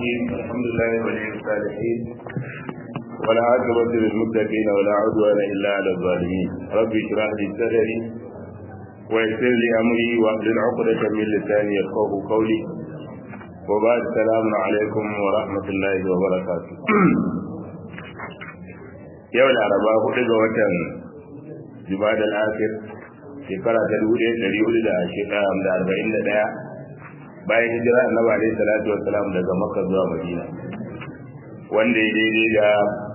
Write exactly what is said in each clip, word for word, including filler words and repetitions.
الرحيم الحمد لله ولي الصالحين ولا عاقبة للمتقين ولا عدوان إلا على الظالمين ربي اشرح لي صدري ويسر لي أمري واحلل عقدة من لساني يفقهوا قولي وبعد السلام عليكم ورحمة الله وبركاته يوم العرباء hudu ga watan Jumada al-Akhir shekara ta dubu ɗaya ɗari hudu da shekara da arba'in da ɗaya bayan hijira annabi alaihi salatu wassalam daga Makka zuwa Madina wanda ya daidai da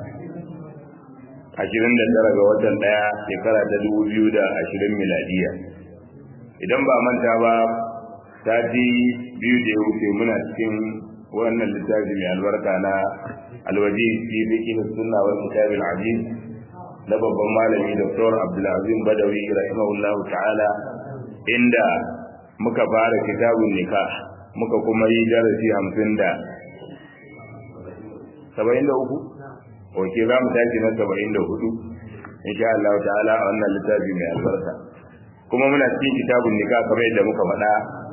ashirin da tara ga watan ɗaya shekara ta dubu biyu da ashirin miladiya. Idan ba manta ba sati biyu da ya wuce muna cikin wannan littafi mai albarka na alwaji fi fiqh sunna wal kitab al-aziz na babban malami Dr. Abdulazim Badawi rahimahullahu ta'ala, inda muka fara kitabun nikah muka kuma yi darasi hamsin da saba'in da uku oke za mu tashi na saba'in da hudu insha Allah ta'ala a wannan littafi mai albarka. Kuma muna cikin kitabun nikah kamar yadda muka faɗa,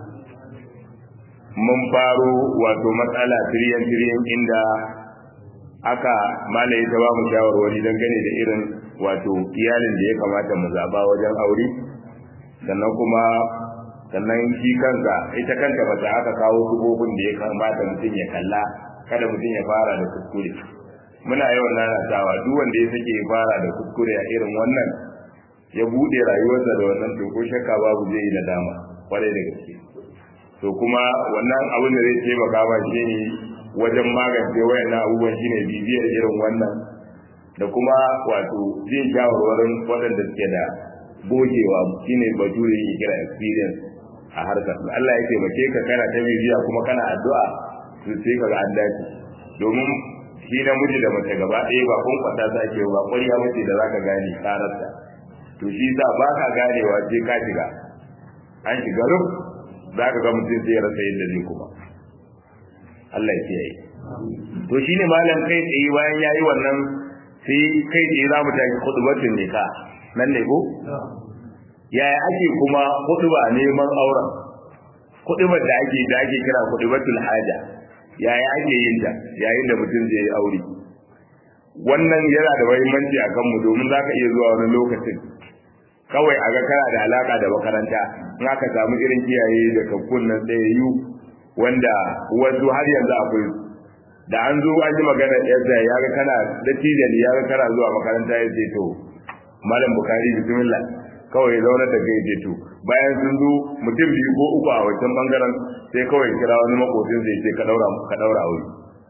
mun faro wato matsala tiriyan tiriyan inda aka malaye ta ba mu shawarwari dangane da irin wato iyalin da ya kamata mu zaba wajen aure, sannan kuma sannan shi kansa ita kanta ba ta aka kawo dubobin da ya kamata mutum ya kalla, kada mutum ya fara da kuskure. Muna yawan lalatawa duk wanda ya sake ya fara da kuskure a irin wannan ya bude rayuwarsa da wannan to ko shakka babu zai yi nadama kwarai da gaske. To kuma wannan abin da zai taimaka ba shi ne wajen magance wayannan abubuwan shine bibiyar irin wannan da kuma wato jin shawarwarin waɗanda suke da gogewa shine bature yake kira experience a harkar. Allah ya taimake ka kana ta bibiya kuma kana addu'a to sai ka ga an dace, domin shi namiji da mace gaba ɗaya ba kun kwata sa ke ba ƙwariya mace da zaka gane kararta. To shi sa ba ka ganewa sai ka shiga an shiga rub za ka ga mutum sai ya rasa yadda zai kuma Allah ya kiyaye. To shine malam kai tsaye bayan yayi wannan sai kai tsaye za mu tafi khutbatun nikah nan ne ko yaya ake kuma khutba neman auren, khutbar da ake da ake kira khutbatul haja, yaya ake yin ta yayin da mutum zai yi aure. Wannan yana da muhimmanci a kanmu domin zaka iya zuwa wani lokacin kawai a ga kana da alaka da makaranta in aka samu irin kiyaye da kakkun nan tsayayyu wanda wasu har yanzu akwai da an zo an yi magana yadda ya ga kana da tijan ya ga kana zuwa makaranta ya ce to malam bukari bismillah kawai zauna da kai ce to bayan sun zo mutum biyu ko uku a wancan bangaren sai kawai kira wani makocin zai ce ka daura ka daura aure.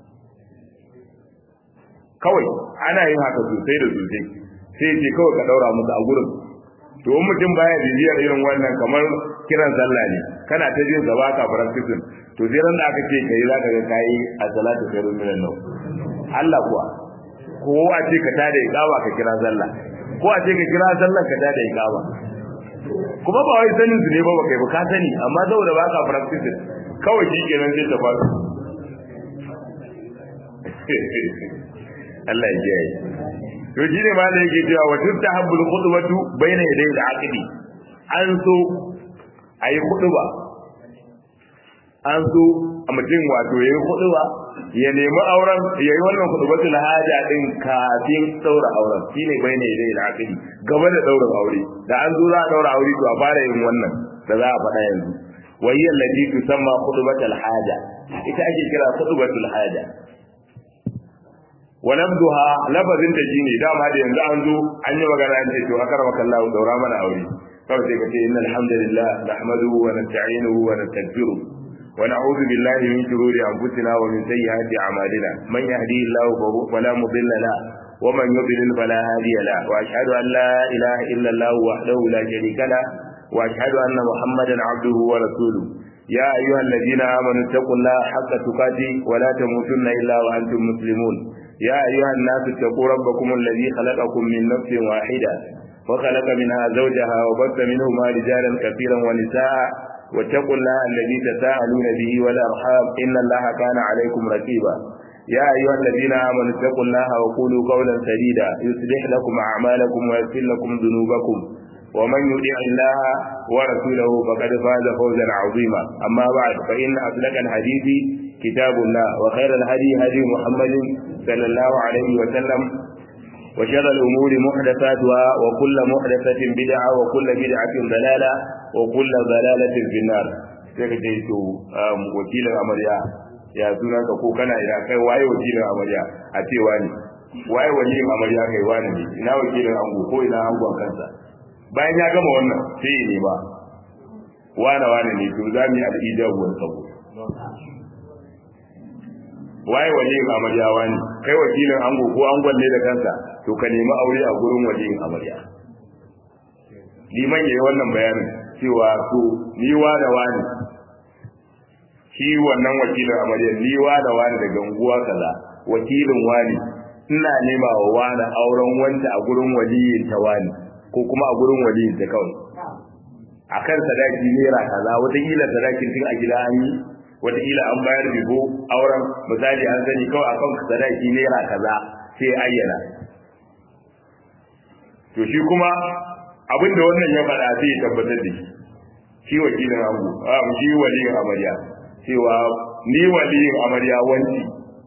Kawai ana yin haka sosai da sosai sai ce kawai ka daura musu a gurin. To in mutum baya bibiyar irin wannan kamar kiran sallah ne kana ta jin gaba ka practicing, to sai ran da aka ce kai za ka ga kai a salatu khairun minan nawm. Allah kuwa ko a ce ka tada iqama ka kira sallah, ko a ce ka kira sallah ka tada iqama, kuma ba wai sanin su ne ba kai ba ka sani, amma saboda ba ka practicing kawai shi kenan sai ta faru. Allah ya jiya. To shine ma da yake cewa wa tustahabbul khutbatu bayna yaday al-aqdi, an so ayi khutba, an so a mutum wato yayi khutba ya nemi auren, yayi wannan khutbatul haja din kafin daura auren, shine bayna yaday al-aqdi, gaba da daura aure. Da an zo za a daura aure to a fara yin wannan da za a faɗa yanzu. Wa hiya allati tusamma khutbatul haja, ita ake kira khutbatul haja. walabduha lafazin da shine dama da yanzu an zo an yi magana an ce to akramaka Allah daura mana aure, kawai sai ka ce innal hamdalillah nahmaduhu wa nasta'inuhu wa nastaghfiruh wa na'udhu billahi min shururi anfusina wa min sayyiati a'malina man yahdihillahu fala mudilla lahu wa man yudlil fala hadiya lahu wa ashhadu an la ilaha illa Allah wahdahu la sharika lahu wa ashhadu anna Muhammadan 'abduhu wa rasuluhu ya ayyuhalladhina amanu taqullaha haqqa tuqatih wa la tamutunna illa wa antum muslimun يا أيها الناس اتقوا ربكم الذي خلقكم من نفس واحدة وخلق منها زوجها وبث منهما رجالا كثيرا ونساء واتقوا الله الذي تساءلون به والأرحام إن الله كان عليكم رقيبا يا أيها الذين آمنوا اتقوا الله وقولوا قولا سديدا يصلح لكم أعمالكم ويغفر لكم ذنوبكم ومن يطع الله ورسوله فقد فاز فوزا عظيما. أما بعد فإن أصدق الحديث kitabullah wa khairal hadi hadi Muhammadin sallallahu alaihi wa sallam wa sharral umuri muhdathatuha wa kullu muhdathatin bid'a wa kullu bid'atin dalala wa kullu dalalatin fin nar. Sai ka ce to wakilin amarya ya sunanka ko kana ina kai waye wakilin amarya a ce wani waye wakilin amarya kai wani ne ina wakilin ango ko ina angon kansa bayan ya gama wannan sai ne ba wani wani ne to za mu yi al'ijab wal qabul waye wakilin amarya wani kai wakilin ango ko angon ne da kansa to ka nemi aure a gurin wakilin amarya liman yayi wannan bayanin cewa to ni wa da wani shi wannan wakilin amarya ni wa da wani daga unguwa kaza wakilin wani ina nema wa wani auren wanda a gurin waliyin ta wani ko kuma a gurin waliyin ta kawai akan sadaki naira kaza wata kila sadakin tun a gida an yi wata kila an bayar bibo auren misali an sani kawai akan sadaki naira kaza sai ayyana to shi kuma abinda wannan ya faɗa sai ya tabbatar da shi shi wakilin ango a shi waliyin amarya cewa ni waliyin amarya wanci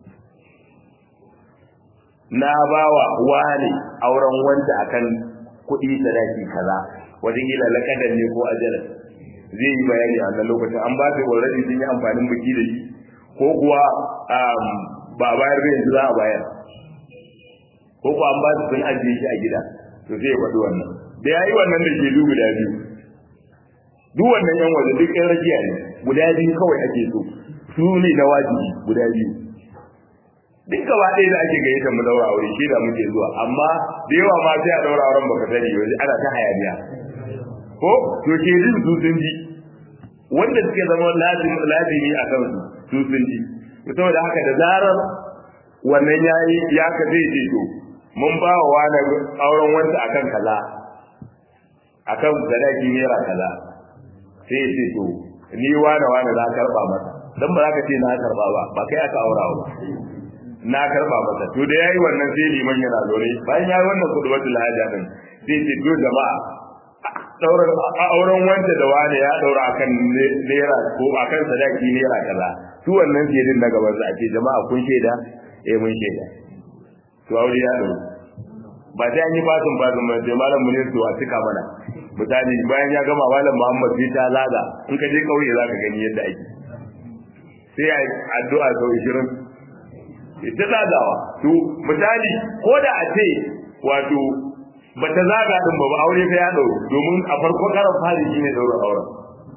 na bawa wani auren wanda akan kuɗi sadaki kaza wataƙila lakadan ne ko ajalan zai yi bayani a wannan lokacin an ba su already sun yi amfanin biki da shi ko kuwa ba bayar da yanzu za a bayar ko kuwa an ba su sun ajiye shi a gida to sai ya faɗi wannan da ya yi wannan da ke dubu da biyu duk wannan yan waje duk yan rakiya ne guda biyu kawai ake so su ne na wajibi guda biyu duk gaba ɗaya da ake gayyata mu daura aure shi da muke zuwa amma da yawa ma sai a daura auren baka sani yanzu ana ta hayaniya ko to ke jin su sun ji wanda suke zama lazim lazimi a kan su su sun ji saboda haka da zarar wannan yayi ya ka zai ce to mun ba wa wani auren wanda akan kaza akan sadaki naira kaza sai ya ce to ni wani wani za karba masa dan ba za ka ce na karba ba ba kai aka aura ba na karba masa to da yayi wannan sai liman yana dore bayan yayi wannan kudubatul haja din sai ce to jama'a dauran auren wanda da wani ya daura akan naira ko akan sadaki naira kaza to wannan sai din na gaban sa ake jama'a kun shaida eh mun shaida to aure ya daura ba sai an yi fasin fasin ba sai malam mun to a cika mana misali bayan ya gama malam Muhammad sai ta laga in ka je kauye zaka gani yadda ake sai ai addu'a sau ishirin ita zagawa to misali ko da a ce wato bata zaga din ba ba aure fa ya dauro domin a farko karan fari shine dauro auren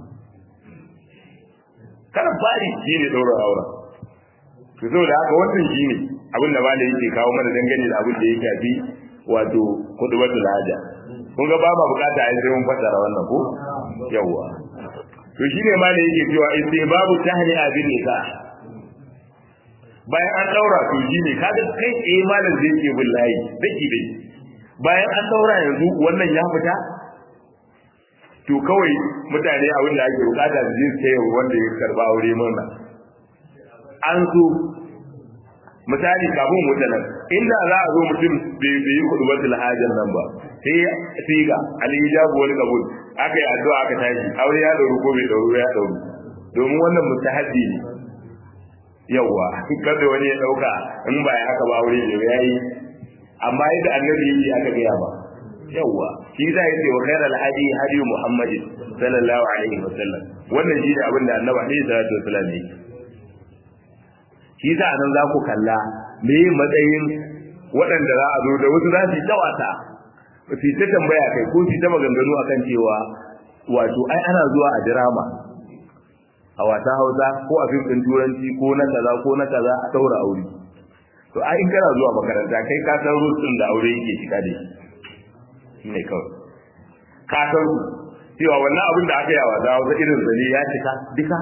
karan fari shine dauro auren to saboda haka wannan shine abin da malai yake kawo mana dangane da abin da yake shafi wato kudubatul haja kun ga ba ma bukata a sai mun fassara wannan ko yawa to shine malai yake cewa sai babu tahni abin nikah bayan an daura to shine kaga kai eh malam zai ce billahi daki dai bayan an daura yanzu wannan ya fita to kawai mutane abin da ake bukata su je sai wanda ya karba aure mana an zo misali kafin mutanen inda za a zo mutum bai yi kudubatul hajar nan ba sai siga al-ijab wal qabul aka yi addu'a aka tashi aure ya dauru ko bai dauru ya dauru domin wannan mustahaddi ne yawa kada wani ya dauka in ba ya haka ba aure ne yayi amma yadda annabi yi aka ga ba yawa shi za ya ce wa khairal hadi hadi Muhammad sallallahu alaihi wasallam wannan shi ne abin da annabi alaihi salatu wasallam ne shi za nan za ku kalla me matsayin waɗanda za a zo da wasu za su yi tawata su ta tambaya kai ko su ta maganganu akan cewa wato ai ana zuwa a drama a wata Hausa ko a fim din Turanci ko na kaza ko na kaza a daura aure to ai in kana zuwa makaranta kai ka san rutsin da aure yake shiga da shi ne kawai ka san cewa wannan abin da aka yi wa da Hausa irin zane ya cika duka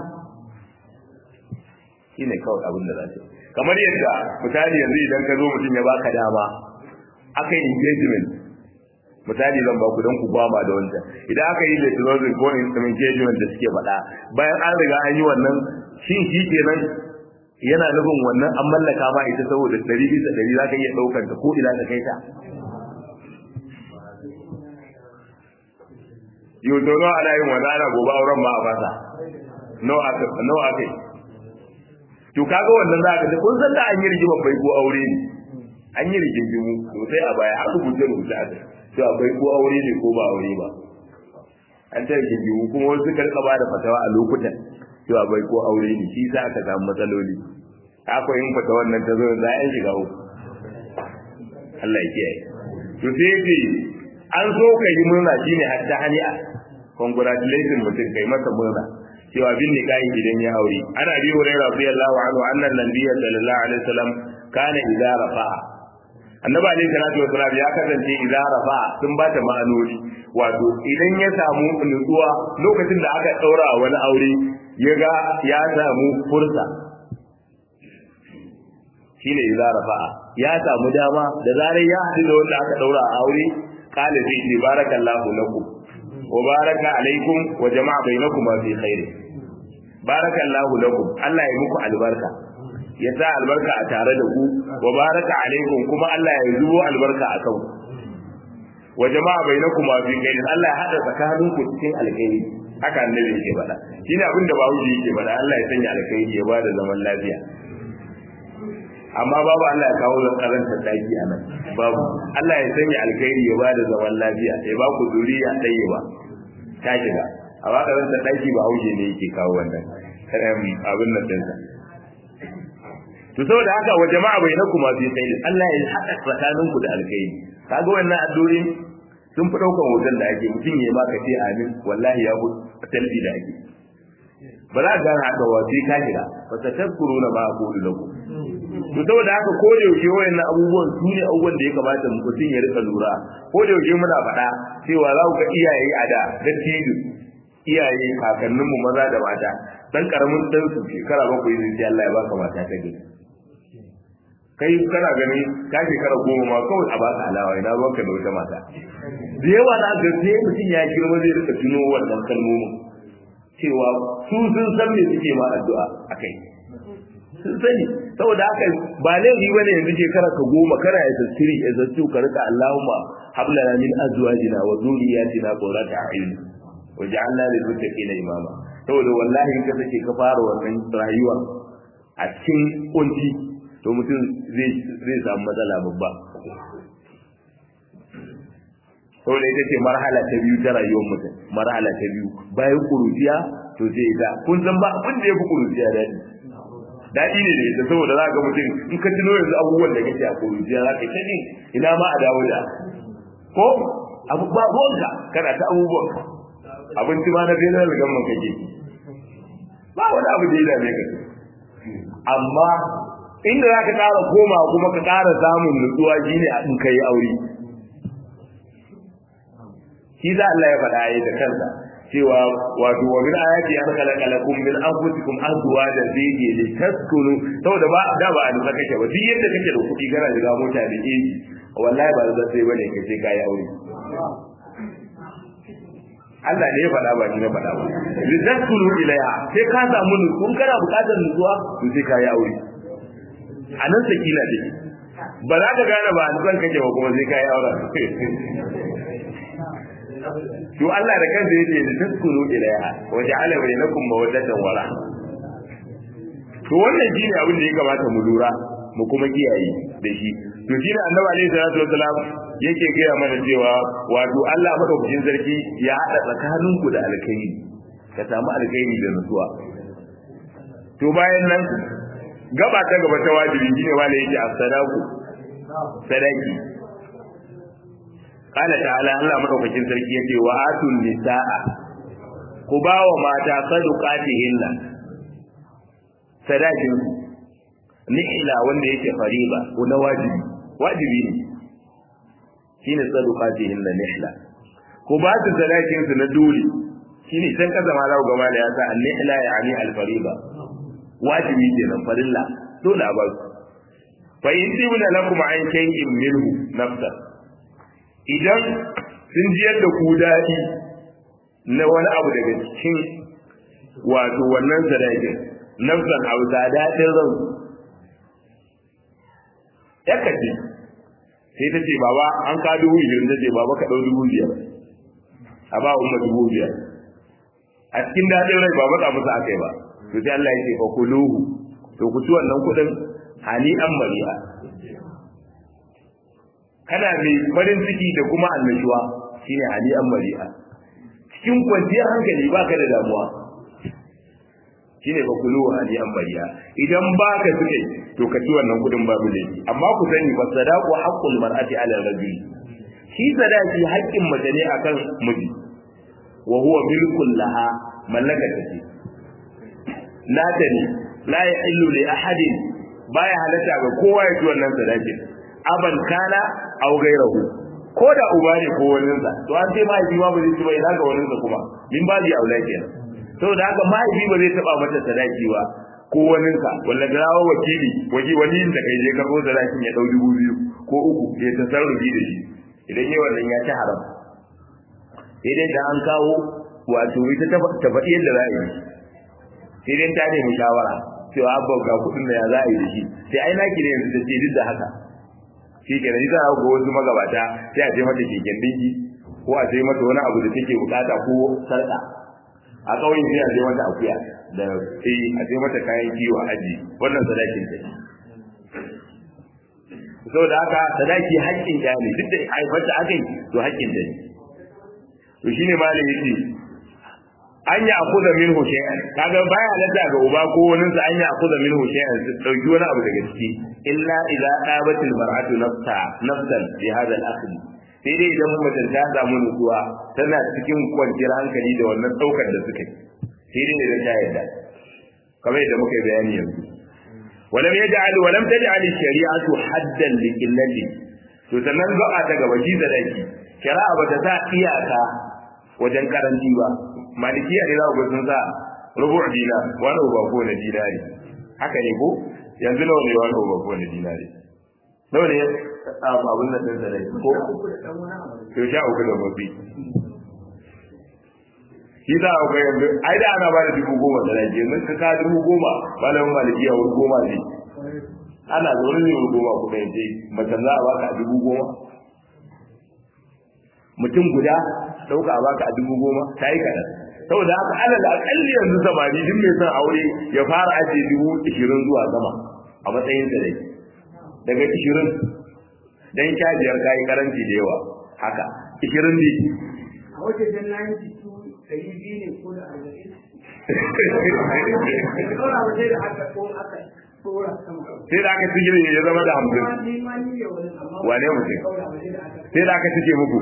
shi ne kawai abin da za ta kamar yadda misali yanzu idan ka zo mutum ya baka dama aka yi engagement misali zan baku don ku gwama da wancan idan aka yi letrozin ko engagement da suke faɗa bayan an riga an yi wannan shin shi kenan yana nufin wannan an mallaka ma ita saboda ɗari bisa ɗari za ka iya ɗaukar ta ko ina ka kai ta yau to nawa ana yin wani ana gobe auren ma a fasa nawa aka yi to kaga wannan za ka ji kun san da an yi rigima bai ko aure ne an yi rigingimu sosai a baya an rubuce rubuce a kai to akwai ko aure ne ko ba aure ba an ta rigingimu kuma wasu suka rika ba da fatawa a lokutan cewa bai ko aure ne shi sa aka samu matsaloli akwai yin fata wannan ta zo za a shiga uku Allah ya kiyaye to sai ce an so ka yi murna shine hatta hani'a congratulations mutum kai masa murna cewa bin nikahi idan ya aure ana bi hurairah radiyallahu anhu annan nabiyyi sallallahu alaihi wasallam kana idza rafa'a annabi alaihi salatu wasallam ya kasance idza rafa'a sun ba ta ma'anoni wato idan ya samu nutsuwa lokacin da aka daura wani aure ya ga ya samu fursa shine idza rafa'a ya samu dama da zarar ya haɗu da wanda aka daura a aure qala fi barakallahu lakum wa baraka alaikum wa jama'a bainakuma fi khair barakallahu lakum Allah ya muku albarka ya sa albarka a tare da ku wa baraka alaikum kuma Allah ya zubo albarka a kan wa jama'a bainakuma fi khair Allah ya hada tsakaninku cikin alkhairi haka annabi yake faɗa shine abin da bawo yake faɗa Allah ya sanya alkhairi ya bada zaman lafiya amma babu Allah ya kawo karanta daki a nan babu Allah ya sanya alkhairi ya bada zaman lafiya sai ba ku zuriya ɗaya ba ta shiga a ba karanta daki ba hauje ne yake kawo wannan abin nan dinsa to saboda haka wa jama'a bainakum fi khair Allah ya haɗa tsakaninku da alkhairi kaga wannan addu'o'in sun fi daukan hoton da ake mutum ya maka ce amin wallahi ya bu talbi da ake ba za ka haka wa sai ka shiga fa tadkuruna ma aqulu lakum to saboda haka ko da yaushe wayannan abubuwan su ne abubuwan da ya kamata mutum ya rika lura ko da yaushe muna faɗa cewa za ku ga iyaye a da dattijo iyaye kakanninmu maza da mata dan karamin dan su shekara bakwai zai Allah ya baka mata ta gani kai kana gani ka shekara goma ma kawai a baka alawa ina ruwanka da wata mata da yawa na ga sai mutum ya girma zai rika tuno wannan kalmomin cewa su sun san me suke ma addu'a akai sun sani saboda haka ba laifi bane yanzu shekara ka goma kana ya tasiri ya zattu ka rika Allahumma hablana min azwajina wa dhurriyyatina qurrata a'yun waj'alna lil muttaqina imama saboda wallahi in ka sake ka fara wannan rayuwa a cikin kunci to mutum zai zai samu matsala babba saboda ita ce marhala ta biyu ta rayuwar mutum marhala ta biyu bayan kuruciya to zai ga kun san ba abin da ya fi kuruciya dadi daɗi ne da ita saboda za ga mutum in ka tuno yanzu abubuwan da kake a kuruciya za ka yi ta ina ma a dawo da ko abu ba ruwanka kana ta abubuwan abinci ma na federal government kake ba wani abu da ya dame ka amma inda za ka ƙara koma kuma ka ƙara samun nutsuwa shi ne in ka yi aure shi za Allah ya faɗa ya da kansa cewa wato wa min ayati an khalaqa lakum min anfusikum azwajan zayyi li taskunu saboda ba da ba a duka kake ba duk yadda kake da kuɗi kana shiga mota da eji wallahi ba zai sai bane kace kai aure Allah ne ya faɗa ba ni na faɗa ba li taskunu ilaiha sai ka samu nutsuwa kana buƙatar nutsuwa to sai kai aure anan sakina take ba za ka gane ba a dukan kake ba kuma sai kai aure to Allah da kansa yake da taskunu ilaiha wa ja'ala bainakum mawaddatan wa rahma to wannan shine abin da ya kamata mu lura mu kuma kiyaye da shi to shine Annabi alaihi salatu wasalam yake gaya mana cewa wato Allah madaukakin sarki ya hada tsakaninku da alkhairi ka samu alkhairi da nutsuwa to bayan nan gaba ta gaba ta wajibi shine wala yake as-sadaqu sadaqi قال تعالى الله مدوكين sarki yace wa atul nisaa ku bawa mata sadaqatihinna sadakin ni'ila wanda yake fariba ko na wajibi wajibi ne shine sadaqatihinna ni'ila ku ba su sadakin su na dole shine san kaza ma zaku gaba da yasa an-ni'ila yani al-fariba wajibi kenan farilla dole a ba su fa in tibna lakum an shay'in minhu nafsa idan sun jiyar da ku daɗi na wani abu daga cikin wato wannan sadakin nafsan hausa daɗin ran ya kace sai ta ce baba an ka dubu biyar ta ce baba ka ɗau dubu biyar a ba umma dubu biyar a cikin daɗin rai ba matsa musu aka yi ba to sai Allah ya ce fa kuluhu to ku ci wannan kudin hani an mariya kana mai farin ciki da kuma annashuwa shine hani an mariya cikin kwanciyar hankali baka da damuwa shine ba kulu hani an mariya idan baka suke to ka ci wannan kudin babu laifi amma ku sani fa sadaqu haqqul mar'ati 'ala ar-rajul shi sadaqi haƙƙin mace ne akan miji wa huwa milkul laha mallakata ce la tani la yahillu li ahadin baya halatta ga kowa ya ci wannan sadaqin aban kana aw ghayruhu ko da uba ne ko wani sa to an ce mahaifi ma ba zai ci ba ina ga wani sa kuma min ba ji aula kenan saboda haka mahaifi ba zai taba mata sadaki ba ko wani sa walla garawa wakili waji wani da kai je karbo sadakin ya dau dubu biyu ko uku ya tasarrufi da shi idan yayi wannan ya ci haram sai dai da an kawo wato ita ta faɗi yadda za a yi sai dai ta nemi shawara cewa abba ga kuɗin da ya za a yi da shi sai ai naki ne yanzu da ce duk da haka shi ke nan za a ga wasu magabata sai a je mata keken dinki ko a je mata wani abu da take bukata ko sarƙa a ƙauyen sai a je mata akuya da sai a je mata kayan kiwo a aji wannan sadakin ta saboda haka sadaki haƙƙin ta ne duk da haifarta aka yi to haƙƙin ta ne to shine malami yace an ya akuza minhu shay'an kaga baya halatta ga uba ko wani sa an ya akuza minhu shay'an su dauki wani abu daga ciki illa idza qabatil mar'atu nafsa nafsan bi hada al-aqd sai dai idan mutum ta samu nutsuwa tana cikin kwanciyar hankali da wannan daukar da suka yi sai dai idan ta yarda kamar yadda muka yi bayani yanzu walam yaj'al walam taj'al ash-shari'atu haddan li qillati to sannan za'a ta gaba shi zadaki shari'a bata sa iyaka wajen karanci ba malikiya ne za ku sun sa rubu' dinar wani uba ko na dinari haka ne ko yanzu nawa ne wani uba ko na dinari nawa ne abun nan din da ko to sha uku da mafi shi za a ga yanzu ai da ana ba da dubu goma da rage mun ka ka dubu goma malamin malikiya wani goma ne ana zaune ne wani goma kuma yace mutum za a baka dubu goma mutum guda dauka a baka a dubu goma ta yi kaɗan saboda haka alal akalli yanzu samari duk mai son aure ya fara ajiye dubu ishirin zuwa sama a matsayin sa dai daga ishirin dan sha biyar kayi karanci da yawa haka ishirin ne a wajen jan layin jitu ɗari biyu ne ko da arba'in sai da aka cike ya zama da hamsin wane mutum sai da aka cike muku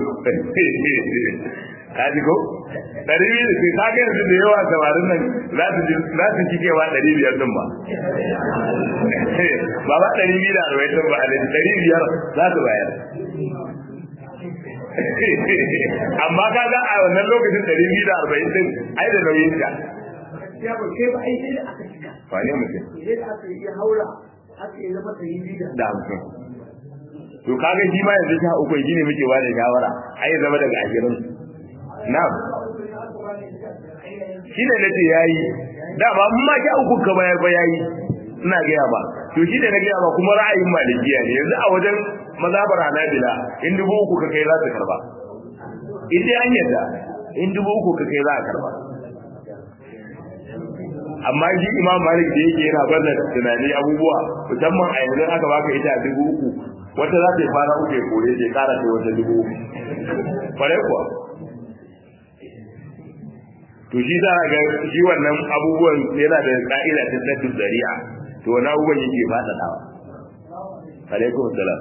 kaji ko ɗari biyu sai ka ga yanzu da yawa samarin nan za su cikewa ɗari biyar din ba ba ba ɗari biyu da arba'in din ba a ɗari biyar za su bayar amma ka ga a wannan lokacin ɗari biyu da arba'in din ai da nauyin ka ya ba ke ba ai sai da aka cika wane mutum sai da aka yi haura aka yi zama ɗari biyu da hamsin to kaga shi ma yanzu sha uku shi ne muke ba da shawara ai zama daga ashirin na'am shi ne nace yayi dama mun ma sha uku ka bayar ba yayi ina ga ba to shi da na ga ba kuma ra'ayin malikiya ne yanzu a wajen mazhabar Hanabila in dubu uku ka kai za ka karba in dai an yadda in dubu uku ka kai za ka karba amma shi Imam Malik da yake yana bazza tunani abubuwa musamman a yanzu aka baka ita a dubu uku wata za ta yi fara uku ya kore ta kara ta wata dubu uku kwarai kuwa to shi za a ga shi wannan abubuwan yana da ka'ida ta tattu zari'a to wani abubuwan yake faɗaɗawa alaikum salam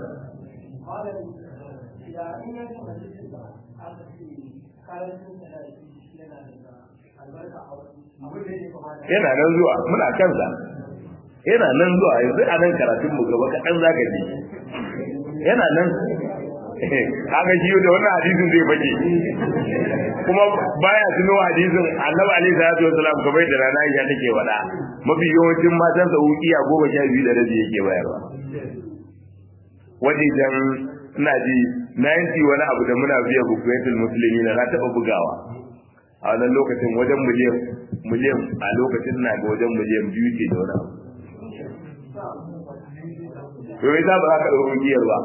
yana nan zuwa muna kansa yana nan zuwa yanzu a nan karatun mu gaba kaɗan za ka ji yana nan kaga shi da wannan hadisin zai bace kuma baya tuno hadisin Annabi alaihi salatu wasalam kamar da rana ya take wada mafi yawancin matan sa ukiya goma sha biyu da rabi yake bayarwa wajen ina ji ninety wani abu da muna biya bukuyatul muslimi na taba bugawa a wannan lokacin wajen miliyan miliyan a lokacin na ga wajen miliyan biyu ce da wani abu to yasa ba za ka ɗau ungiyar ba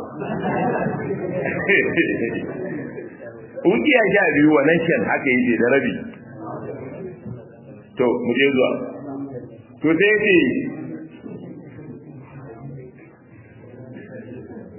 ungiya sha biyu wannan shan haka yake da rabi to mu je zuwa to sai ce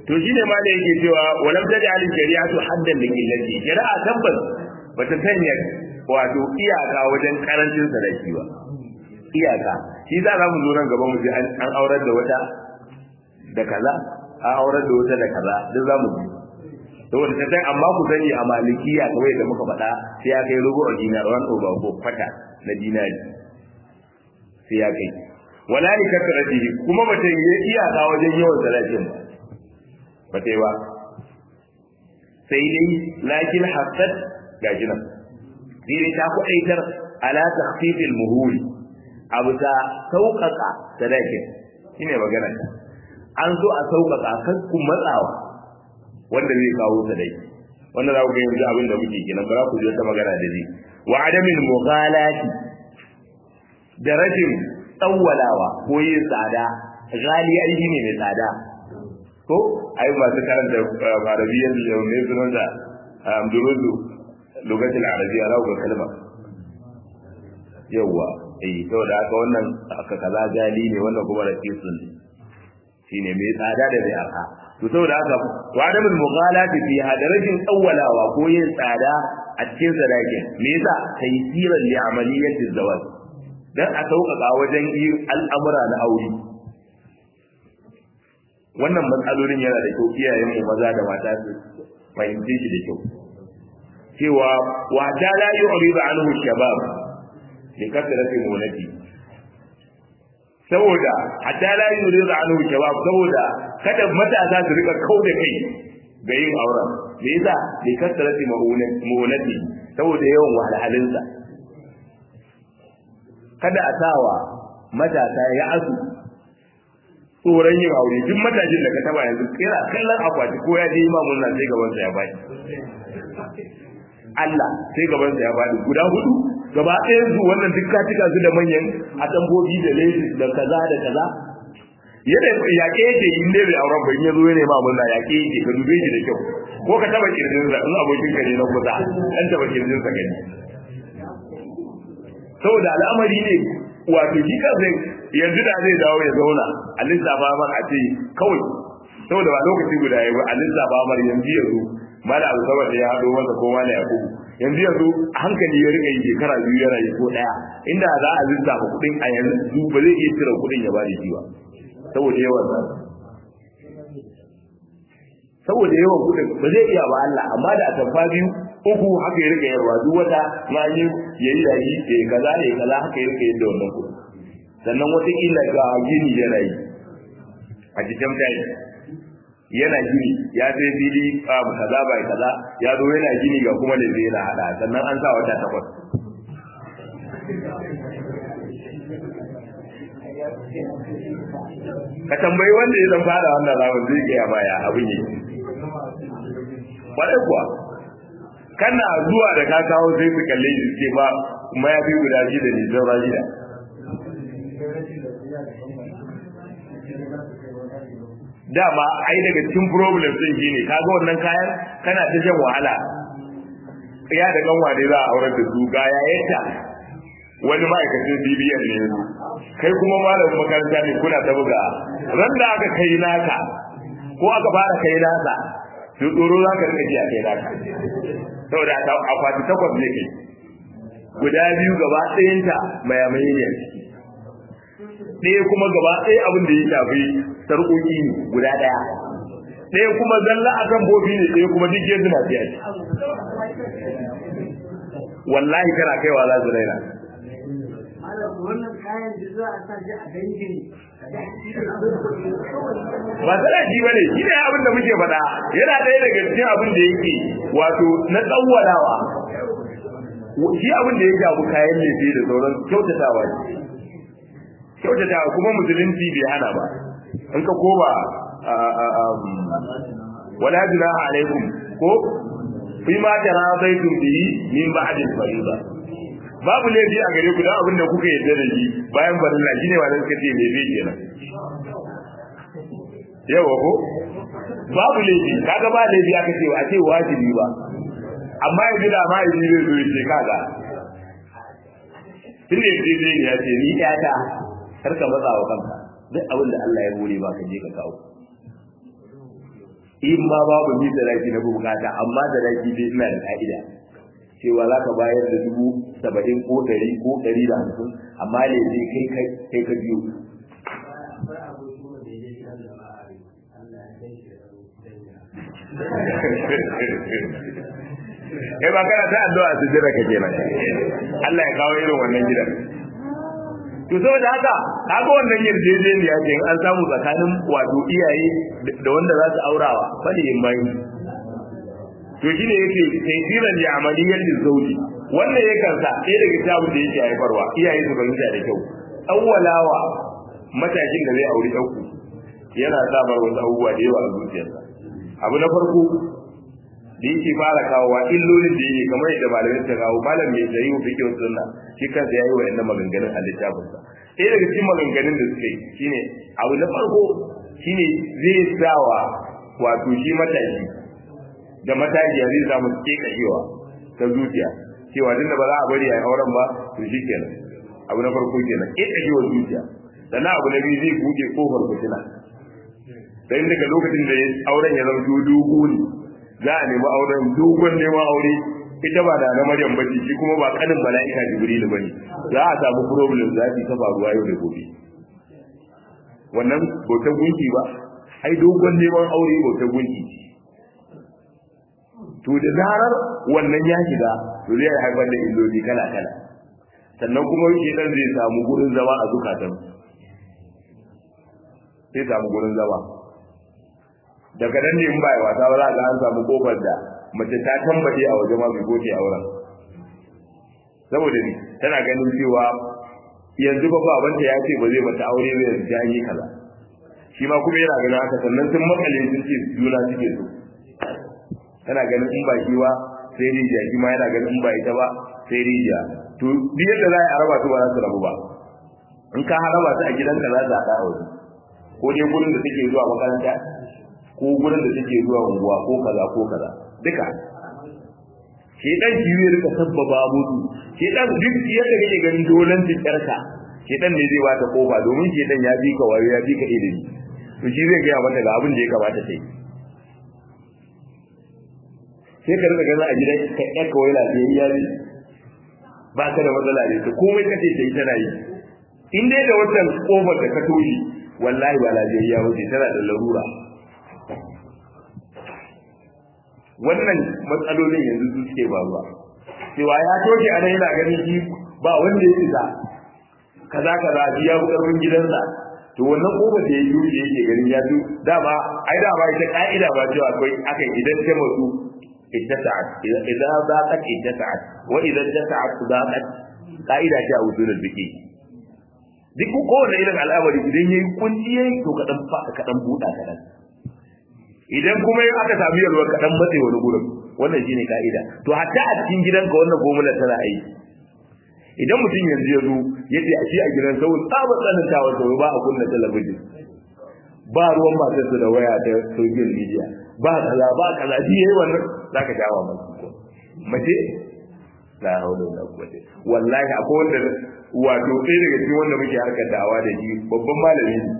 to shine ma da yake cewa walam taj'al shari'atu haddan lil illati shari'a tabbas bata sanya wato iyaka wajen karancin sadaki ba iyaka shi za mu zo nan gaba mu ji an aurar da wata da kaza an aurar da wata da kaza duk za mu ji saboda ta sai amma ku sani a malikiya kawai da muka faɗa sai ya kai rubu a dinar ran ko ko kwata na dinari sai ya kai wala ni kasarati kuma bata yi iyaka wajen yawan sadakin ba bata yi ba sai dai lakin hasad gaji nan sai ta kuɗaitar ala takhfifil muhuri abu ta sauƙaƙa sadakin shine magana an zo a sauƙaƙa kan ku matsawa wanda zai kawo sadaki wanda za ku ga yanzu abin da muke kenan ba za ku ji wata magana da zai wa adamin mughalati da rashin tsawwalawa ko yin tsada gali aiki ne mai tsada ko ai masu karanta arabiyyar da mai sunan da duruzu lokacin arabiya za ku ga kalma yawa eh saboda haka wannan aka kaza gali ne wannan kuma raqisun shine mai tsada da mai arha to saboda haka wa adamul mughalati fi hadarajin awwalawa ko yin tsada a cikin sadaki me yasa taysiran li amaliyati zawaj dan a sauƙaƙa wajen yin al'amura na aure wannan matsalolin yana da kyau iyayen mu maza da mata su fahimce shi da kyau cewa wa ta la yu'ridu anhu shabab li kasrati munati saboda hatta la yu'ridu anhu shabab saboda kada matasa su rika kauda kai ga yin auren me yasa li kasrati munati saboda yawan wahalhalinsa kada a sawa matasa ya asu tsoron yin aure duk matajin da ka taba yanzu kira kallon akwati ko ya je imamun nan sai gaban sa ya baki Allah sai gaban sa ya baki guda hudu gaba ɗayan su wannan duk katika su da manyan atambobi da ladies da kaza da kaza yadda yaƙe yake yi ne bai auren bai yazo ne ma mun na yaƙe yake ka dube shi da kyau ko ka taba kirjin sa in abokin ka ne na kusa an taba kirjin sa gani saboda al'amari ne wato shi zai yanzu da zai dawo ya zauna a lissafa mar a ce kawai saboda ba lokaci guda ya ba a lissafa mar yanzu yanzu mala abu saboda ya haɗo masa ko mala ya kubu yanzu yanzu hankali ya rika yi shekara biyu yana yi ko ɗaya inda za a lissafa kuɗin a yanzu ba zai iya cire kuɗin ya ba da shi ba saboda yawan sa saboda yawan kuɗin ba zai iya ba Allah amma da a tamfa biyu uku haka ya rika yarwa duk wata ma yi yayi yayi yayi kaza yayi kaza haka ya rika yadda wannan kuɗi sannan wata kila ga gini yana yi a cikin tayi yana gini ya sai fili abu kaza bai kaza ya zo yana gini ga kuma da zai yana hada sannan an sa wata takwas ka tambayi wanda ya zan fara wannan rawar zai gaya baya abin yi kwaɗai kuwa kana zuwa da ka kawo sai su kalle shi ce ba kuma ya fi guda shi da nisan rajida dama ai daga cikin problem din shine kaga wannan kayan kana ta jan wahala ya da kanwa dai za a aurar da su ga yayata wani ma'aikacin B B N ne yanzu kai kuma malamin makaranta ne kuna ta buga ran da aka kai naka ko aka fara kai naka to tsoro za ka rika ji a kai naka saboda akwati takwas ne kai guda biyu gaba ɗayanta mayamai ne ɗaya kuma gaba ɗaya abin da ya shafi sarƙoƙi ne guda ɗaya ɗaya kuma zalla a kan bobi ne ɗaya kuma duk yanzu na fiye wallahi kana kaiwa za su raina wannan kayan da za a sa shi a dangin ba sadaki ba ne shi ne abin da muke faɗa yana ɗaya daga cikin abin da yake wato na tsawwalawa shi abin da ya shafi kayan lefe da sauran kyautatawa ne kyautatawa kuma musulunci bai hana ba in ka koma wala junaha alaikum ko fi ma tarazaitum bihi min ba'di fariida babu laifi a gare ku dan abin da kuka yarda da shi bayan barilla shine wannan suka ce laifi kenan yawa ko babu laifi kaga ba laifi aka ce a ce wajibi ba amma yanzu da ma yanzu zai zo ce kaga tunda yanzu zai ya ce ni ƴata kar ka matsa wa kanka duk abin da Allah ya hore ba ka je ka kawo in ma babu ni sadaki na bukata amma sadaki dai ina da ka'ida cewa za ka bayar da dubu saba'in ko ɗari ko ɗari da hamsin amma ne zai kai kai ka biyu. Kai ba kana ta addu'a su jira ka kenan Allah ya kawo irin wannan gidan. To saboda haka kaga wannan yarjejeniya ce an samu tsakanin wato iyaye da wanda za su aurawa bane yin bayi. To shine yake tayyiran ya amaliyyar zauji wannan yakan sa sai daga tabu da yake haifarwa iyaye su fahimta da kyau. Awwalawa matakin da zai aure ɗauku yana sabar wasu abubuwa da yawa a zuciyarsa. Abu na farko da yake fara kawowa illolin da yake kamar yadda malamin ta kawo malam mai da yi fiqh sunna shi kansa yayi wa inda maganganun a littafin sa sai daga cikin maganganun da suke shine abu na farko shine zai sawa wato shi mataki da mataki ya zai samu cike kashewa ta zuciya cewa tunda ba za a bari a yi auren ba to shikenan abu na farko kenan ke kashewa zuciya sannan abu na biyu zai buɗe kofar fitina dan daga lokacin da auren ya zama dogo ne za a nemi auren dogon neman aure ita ba da na Maryam bace shi kuma ba kanin mala'ika Jibril bane za a samu problem za ki ta faruwa yau da gobe wannan bautar gunki ba ai dogon neman aure bautar gunki to da zarar wannan ya shiga to zai haifar da illoli kala kala sannan kuma shedan zai samu gurin zama a zukatan sai samu gurin zama daga nan ne in ba ya wata ba za ga an samu kofar da mace ta tambaye a waje ma bai goce auren saboda ni tana ganin cewa yanzu ba babanta ya ce ba zai mata aure ba yanzu an yi kaza shi ma kuma yana ganin haka sannan sun makale sun ce juna suke so tana ganin in ba shi ba sai rijiya shi ma yana ganin in ba ita ba sai rijiya to duk yadda za a raba su ba za su rabu ba in ka haraba su a gidanka za su haɗa a waje ko dai gurin da suke zuwa makaranta ko gurin da suke zuwa unguwa ko kaza ko kaza duka shedan shi zai rika sabbaba mutu shedan duk yadda kake ganin dolan tsarka shedan ne zai wata kofa domin shedan ya bi ka wayo ya bi ka ilimi to shi zai ga mata ga abin da ya kamata sai sai ka rika ganin a gidan ka ƴarka wai lafiyayya ne ba ka da matsala ne to komai kace sai tana yi in dai da wannan kofar da ka toshi wallahi ba lafiyayya wace tana da larura wannan matsalolin yanzu su suke faruwa cewa ya toke a nan yana ganin shi ba wanda ya isa kaza kaza biya karfin gidansa to wannan kofar da ya yi da yake ganin ya tu dama ai dama ita ka'ida ba cewa akwai akai idan ta mutu ittasa'at idan zaqat ittasa'at wa idan tasa'at zaqat ka'ida ce a usulul fiqh duk kowane irin al'amari idan yayi kunci yayi to kadan fa kadan buda kadan idan kuma yin aka sami yalwa kadan matse wani gurin wannan shine ka'ida to hatta a cikin gidanka wannan gomula tana aiki idan mutum yanzu ya zo yace a shi a gidan sau tsaba tsanantawa sau ba a kunna talabijin ba ruwan matarsa da waya ta social media ba kaza ba kaza shi yayi wannan zaka jawo masa mace la hawla wala quwwata wallahi akwai wanda wato sai daga cikin wanda muke harkar da'awa da shi babban malami ne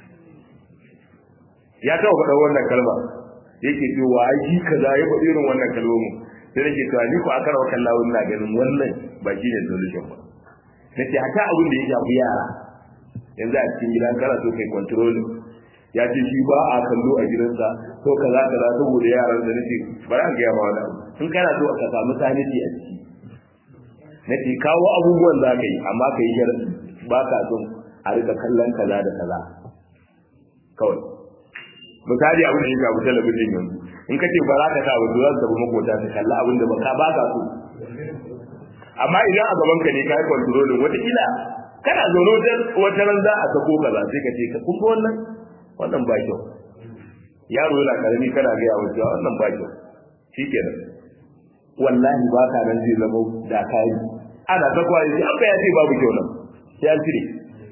ya taɓa faɗa wannan kalma yake cewa ai shi kaza ya faɗi irin wannan kalmomin sai nake cewa ni ko akara wa kallahu ina ganin wannan ba shi ne solution ba nace haka abin da ya shafi yara yanzu a cikin gidan kana so kai control ya ce shi ba a kallo a gidansa to kaza kaza saboda yaran da nake bari an ga ma wani abu in kana so ka samu saniti a ciki nake kawo abubuwan za ka yi amma ka yi sharadi ba ka son a rika kallon kaza da kaza kawai misali abin da ya shafi talabijin yanzu in ka ce ba za ka sa ba za su tafi makota su kalla abin da ba ba ka so amma idan a gaban ka ne ka yi controlling wataƙila kana zaune wata ran za a sako kaza sai ka ce ka kun ga wannan wannan ba kyau yaro yana karami kana ga yawo cewa wannan ba kyau shikenan wallahi ba ka nan zai zama da kai ana ta kwai sai an ya ce babu kyau nan sai an tire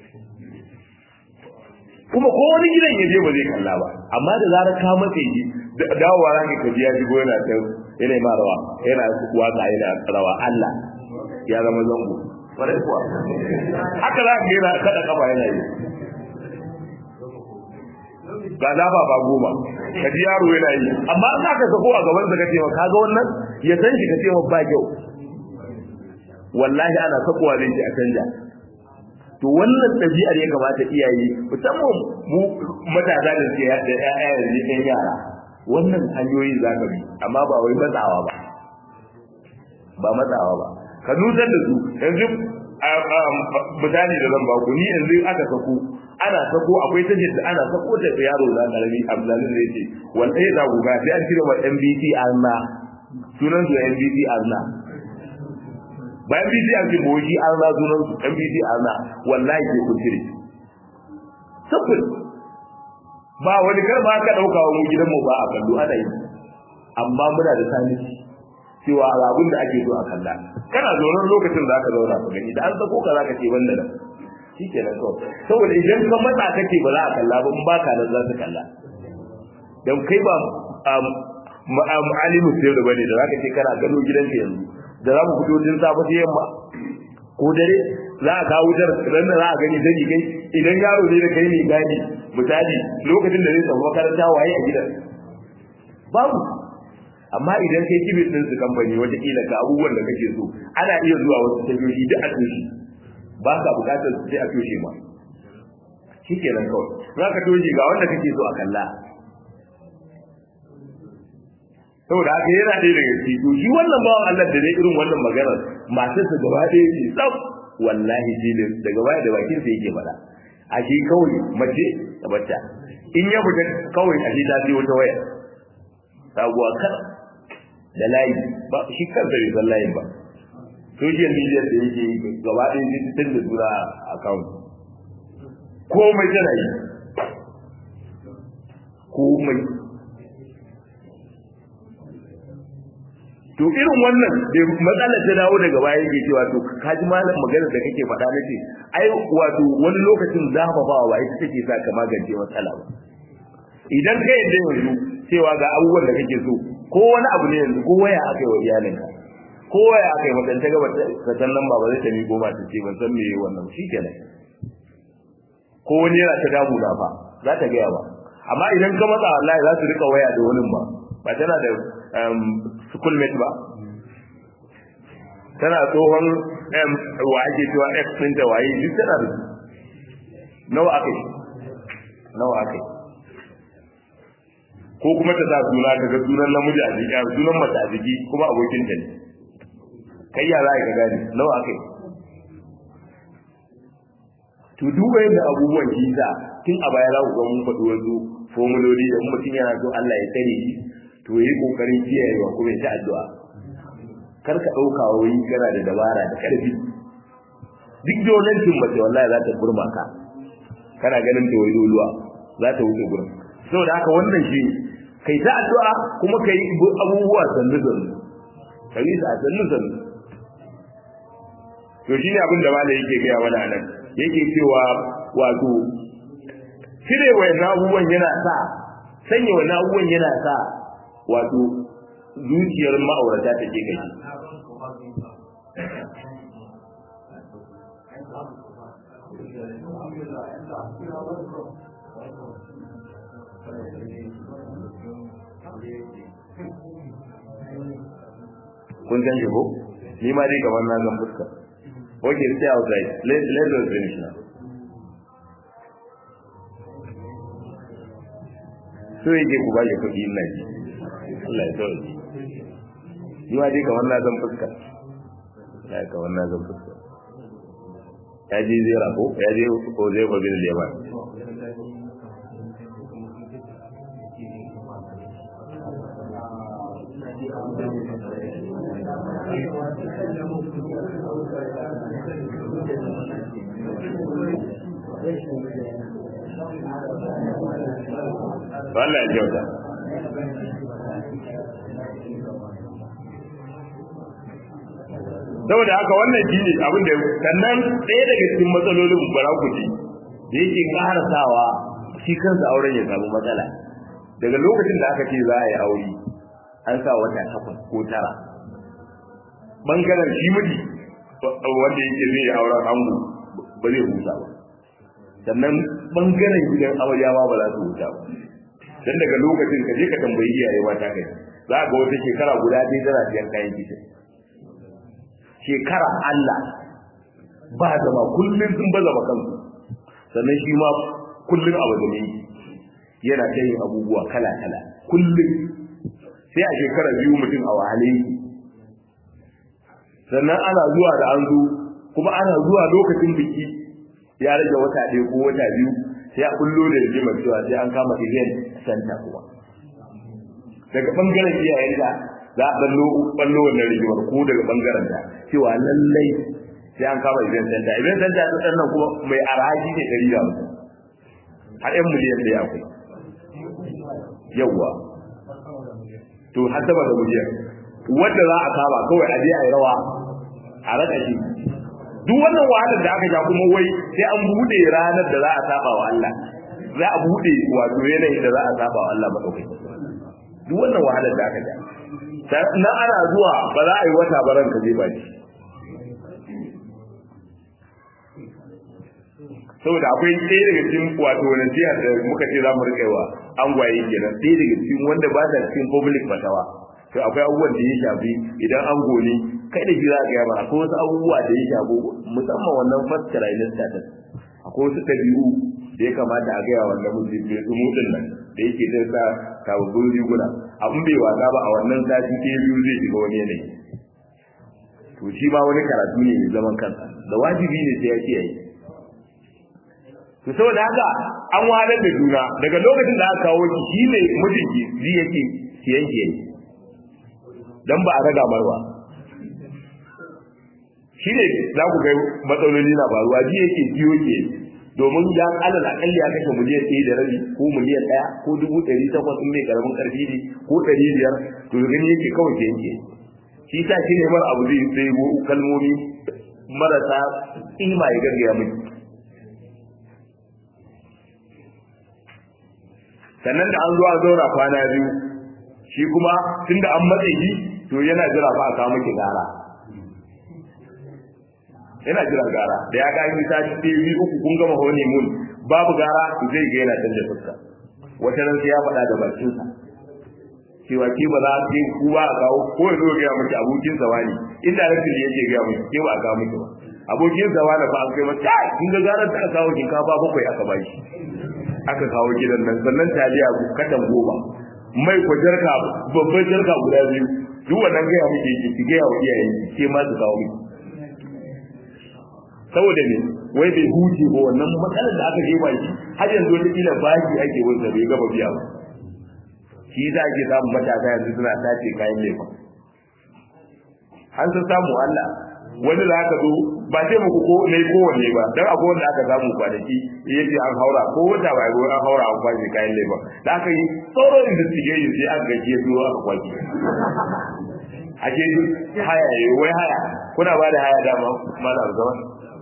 kuma ko wani gidan yaje ba zai kalla ba amma da zarar ka matse shi dawowa ranka ka ji ya shigo yana ta yana ma rawa yana waka yana rawa Allah ya zama zango bare kuwa haka za ka yana kada kafa yana yi ga zafa ba goma ka ji yaro yana yi amma in aka sako a gaban sa kace ka ga wannan ya san shi kace ba kyau wallahi ana sakowa zai ji a canja to wannan ɗabi'ar ya kamata iyaye musamman mu matasa da suke da ƴaƴa yanzu ɗan yara wannan hanyoyin za ka bi amma ba wai matsawa ba ba matsawa ba ka nutar da su yanzu misali da zan ba ku ni yanzu aka sako ana sako akwai tajin da ana sako da yaro na karami Abdullahi zai ce wallahi za ku ga sai an cire wa M B C arna sunan su M B C arna ba M B C an ce boji arna sunan su M B C arna wallahi sai ku cire sabbi ba wani kar ba ka dauka wa mu gidan mu ba a kallo ana yi amma muna da sani cewa abin da ake so a kalla kana zauren lokacin za ka zauna ka gani da an sako ka za ka ce wanda nan shi ke nan kawai saboda idan ka matsa kake ba za a kalla ba in ba ka nan za su kalla don kai ba alimu sai da bane da za ka ce kana gano gidanka yanzu da za mu fito tun safe sai yamma ko dare za a kawo wutar ran da za a gani zai kai idan yaro ne da kai ne gani misali lokacin da zai tafi makaranta waye a gidan babu amma idan kai kibir din su kamfani wata kila ka abubuwan da kake so ana iya zuwa wasu tafiyoyi duk a toshe ba ka bukatar sai a toshe ma shikenan kawai za ka toshe ga wanda kake so a kalla saboda haka yana ɗaya daga ciki to shi wannan bawan Allah da ne irin wannan maganar matarsa gaba ɗaya ce tsaf wallahi jilin daga baya da bakin sa yake faɗa a shi kawai mace da bacca in ya fita kawai a shi ta sai wata waya sabuwa kan da layi ba shi kansa bai san layin ba social media da yake gaba ɗaya zai fitar da suna account komai tana yi komai to irin wannan da matsalar ta dawo daga baya yake cewa to ka ji malam maganar da kake faɗa nace ai wato wani lokacin zafafawa ba ita take sa ka magance matsala ba idan kai yadda yanzu cewa ga abubuwan da kake so ko wani abu ne yanzu ko waya aka yi wa iyalinka ko waya aka yi mata ta gaba ta san nan ba zai ta miƙo ma ta ce ban san me wannan shikenan ko wani yana ta damu na fa za ta gaya ba amma idan ka matsa wallahi za su rika waya da wani ba ba tana da school mate ba tana tsohon wa ake cewa ex ɗin da waye duk tana da nawa aka yi nawa aka yi ko kuma ta sa suna ka ga sunan namiji a jiki sunan mace a jiki kuma abokin ta ne kai ya za ka gane nawa aka yi to duba yadda abubuwan kisa tun a baya za ku ga mun faɗi wasu formuloli da mutum yana so Allah ya tsare shi to yi kokarin kiyayewa kuma ya ta addu'a kar ka dauka wai kana da dabara da karfi duk dolantin mace wallahi za ta burma ka kana ganin ta wai doluwa za ta wuce gurin saboda haka wannan shi kai ta addu'a kuma kai abubuwa sannu sannu kai sa sannu sannu to shine abin da malai yake ga mana nan yake cewa wato cire wayannan abubuwan yana sa sanya wannan abubuwan yana sa wato zuciyar ma'aurata take kai kun san shi ko ni ma dai kamar na zan fuska okay stay outside let let us finish now so yake ku ba shi kuɗi ina ji Allah ya sauke ni ma dai kamar na zan fuska ya kamar na zan fuska ya je zera ko ya je ko zai ko bin leman Allah ya kyauta saboda haka wannan shi ne abin da sannan ɗaya daga cikin matsalolin barakuti da yake karasawa shi kansa auren ya samu matsala daga lokacin da aka ce za a yi aure an sa wata takwas ko tara bangaren shi miji wanda yake zai auren ango ba zai huta ba sannan bangaren gidan amarya ma ba za su huta ba dan daga lokacin ka je ka tambayi iyaye mata kai za ga wata shekara guda ɗaya tana siyan kayan kitchen shekara Allah ba zama kullum sun baza kansu sannan shi ma kullum abu da ne yana ta yin abubuwa kala kala kullum sai a shekara biyu mutum a wahale sannan ana zuwa da an zo kuma ana zuwa lokacin biki ya rage wata ɗaya ko wata biyu sai a kullo da rigimar cewa sai an kama event center kuma daga bangaren iyayenta za a ballo ballo wannan rigimar ko daga bangaren ta cewa lallai sai an kama event center event center ta sannan kuma mai araji ne ɗari da hamsin har yan miliyan ɗaya akwai yawwa to har sama da miliyan wanda za a kama kawai a je a yi rawa a raka shi duk wannan wahalar da aka ja kuma wai sai an bude ranar da za a saba wa Allah za a bude wato yanayin da za a saba wa Allah madaukai duk wannan wahalar da aka ja na ana zuwa ba za a yi wata baran ka zai baki saboda akwai ɗaya daga cikin wato nasiha da muka ce za mu rika wa an gwaye kenan ɗaya daga cikin wanda ba ta cikin public fatawa to akwai abubuwan da ya shafi idan an gone kai da shi za ka yi ba akwai wasu abubuwa da ya shafi musamman wannan first trimester status akwai wasu ɗabi'u da ya kamata a gaya wannan mutum mai tsumu ɗin nan da yake ɗin sa sababbin riguna abin bai wasa ba a wannan sati ɗaya biyu zai shiga wani yanayi to shi ma wani karatu ne mai zaman kansa da wajibi ne sai ya kiyaye to saboda haka an wahalar da juna daga lokacin da aka kawo shi shi ne mijinki ji yake siyan ki yayi dan ba a raga marwa shi ne za ku ga matsaloli na faruwa ji yake jiyo ke domin ya alal akalli ya kashe miliyan ɗaya da rabi ko miliyan ɗaya ko dubu ɗari takwas in mai karamin ƙarfi ne ko ɗari biyar to gani yake kawai ke yanke shi sa shi ne mara abu zai sai kalmomi marasa ƙima ya gargaya miki sannan da an zo a zauna kwana biyu shi kuma tunda an matse shi to yana jira fa a kawo miki gara yana jira gara da ya kai misali biyu uku kun gama honeymoon babu gara to zai ga yana canja fuska wata ran sai ya faɗa da bakin sa cewa ki ba za ki ku ba a kawo ko ya zo ga miki abokin sa wani inda rafi yake ga miki ke ba a kawo miki ba abokin sa wani fa an kai mata kin ga garar da aka kawo kin ka ba bakwai aka ba shi aka kawo gidan nan sannan taliya katan goma mai ko jarka babban jarka guda biyu duk wannan ga ya miki ki ga ya iyayen ke ma su kawo miki saboda ne wai bai huce ba wannan matsalar da aka je ba shi har yanzu wata kila baki ake wanda bai gaba biya ba shi za ke samun matasa yanzu suna tace kayan lefa an san samu Allah wani da aka zo ba sai muku ko ne kowanne ba dan akwai wanda aka samu kwanaki yace an haura ko wata ba go an haura an kwaje kayan lefa da aka yi tsoro investigation sai aka gaje su aka kwaje ake haya wai haya kuna ba da haya dama malam zaman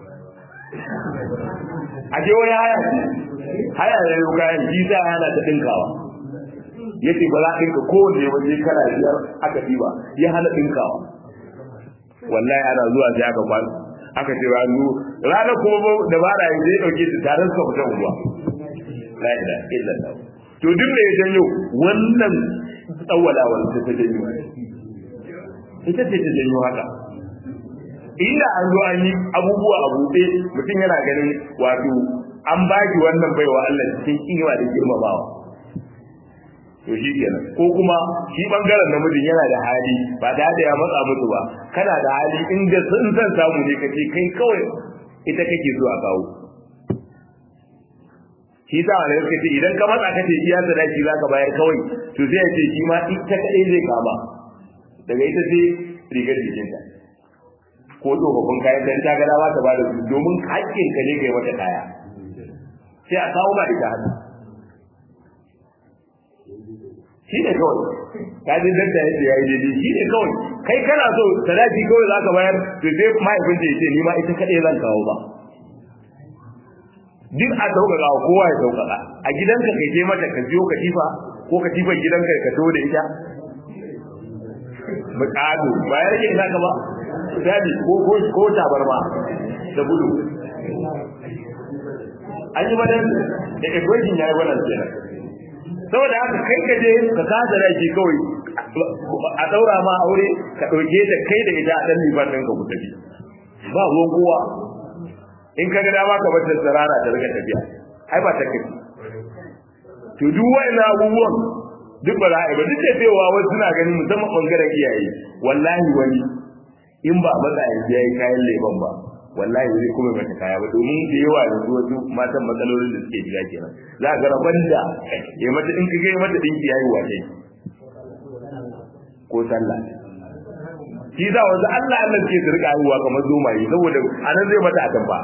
aje wani haya haya da yau kayan jita yana ta dinkawa yace ba za a dinka kowanne waje kana biyar aka diba ya hana dinkawa wallahi ana zuwa sai aka kwan aka ce ranu ranar kuma da ba da zai dauke su tare su fita unguwa la ilaha illallah to duk da ya janyo wannan tsawala wanda ta janyo ita ce ta janyo haka inda an zo an yi abubuwa a buɗe mutum yana ganin wato an baki wannan baiwa Allah cikin kima da girmamawa to shi kenan ko kuma shi bangaren namijin yana da hali ba da da ya matsa mutu ba kana da hali inda sun san samu ne kace kai kawai ita kake so a kawo shi ta wani yake ce idan ka matsa kace iya sadaki zaka bayar kawai to sai ya ce shi ma ita kadai zai kama daga ita sai rigar jikinta ko tsofaffin kayan dan ta gada ba ta bada su domin hakkin ka ne kai wata kaya sai a kawo ba ita haka shi ne kawai ka ji dan da yake yayi daidai shi ne kawai kai kana so sadaki kawai zaka bayar to sai mahaifin da yace ni ma ita kadai zan kawo ba duk a sauƙaƙa wa kowa ya sauƙaƙa a gidanka kai je mata ka siyo katifa ko katifar gidanka ka to da ita muƙadu ba ya rage ina ka ba dadi ko ko ko tabarma da gudu an yi badan da equation ya yi wannan kenan saboda haka kai ka je ka kasa raki kawai a daura ma aure ka dauke ta kai da ita a dan liban din ka ku tafi ba ruwan kowa in ka ga dama ka bar ta tsarara ta riga tafiya ai ba ta kai to duk wa'ina abubuwan duk ba za a yi ba duk da cewa wasu suna ganin musamman bangaren iyaye wallahi wani in ba matsa ya yi kayan leban ba wallahi zai kuma mata kaya ba domin da yawa yanzu wasu matan matsalolin da suke shiga kenan za ka ga banda ya mata in ka ga mata dinki yayi wace ko sallah shi za wasu Allah Allah ke su rika haihuwa kamar zomaye saboda anan zai mata atamfa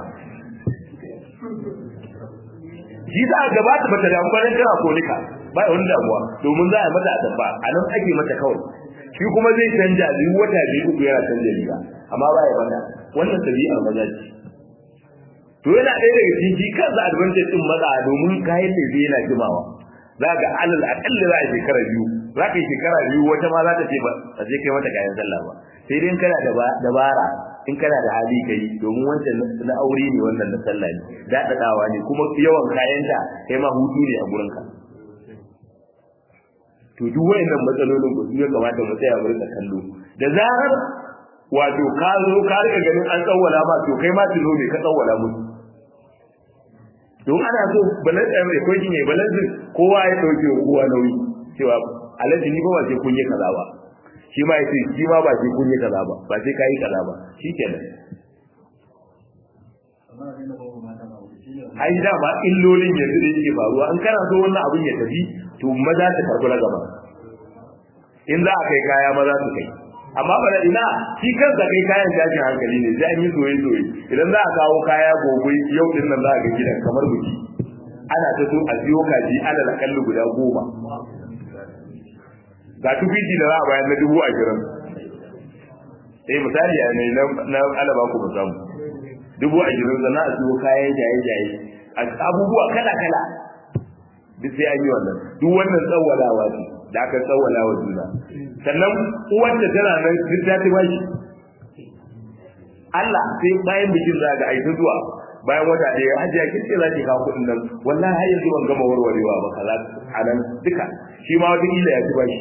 shi za a gabata bata da amfanin tana konika ba wani damuwa domin za a mata atamfa anan ake mata kawai shi kuma zai canja biyu wata biyu uku yana canja riga amma ba ya mata wannan tabi'ar maza ce to yana ɗaya daga cikin kansa advantage din maza domin kayan da zai yana jimawa za ga alal akalli za a shekara biyu za ka yi shekara biyu wata ma za ta ce ba a je kai mata kayan sallah ba sai dai in kana da dabara in kana da hali kai domin wancan na aure ne wannan na sallah ne daɗaɗawa ne kuma yawan kayanta kai ma hutu ne a gurinka to duk wayannan matsalolin ku ya kamata mu tsaya mu rika kallo da zarar wato ka zo ka rika ganin an tsawwala ma to kai ma tuno ne ka tsawwala musu don ana so balan tsaye ko kin yi balan kowa ya dauke kowa nauyi cewa alaji ni ba ba sai kun yi kaza ba shi ma yace shi ma ba sai kun yi kaza ba ba sai kai kaza ba shikenan ai da ba illolin yanzu da yake faruwa an kana so wannan abin ya tafi to maza ta karbi na gaba in za a kai kaya maza su kai amma ba da ina shi kansa kai kayan tashin hankali ne sai an yi soye soye idan za a kawo kaya gobe yau din nan za a ga gidan kamar biki ana ta so a siyo kaji ana da kalli guda goma ga tufiji da za a bayar na dubu ashirin eh misali ne na alaba ku musamu dubu ashirin sannan a siyo kayan jaye jaye abubuwa kala kala duk sai an yi wannan duk wannan tsawalawa ce da aka tsawalawa juna sannan uwar da tana nan duk ta ci bashi Allah sai bayan bikin za ga aita zuwa bayan wata ɗaya hajiya kin ce za ki kawo kuɗin nan wallahi har yanzu ban gama warwarewa ba kaza a nan duka shi ma wata kila ya ci bashi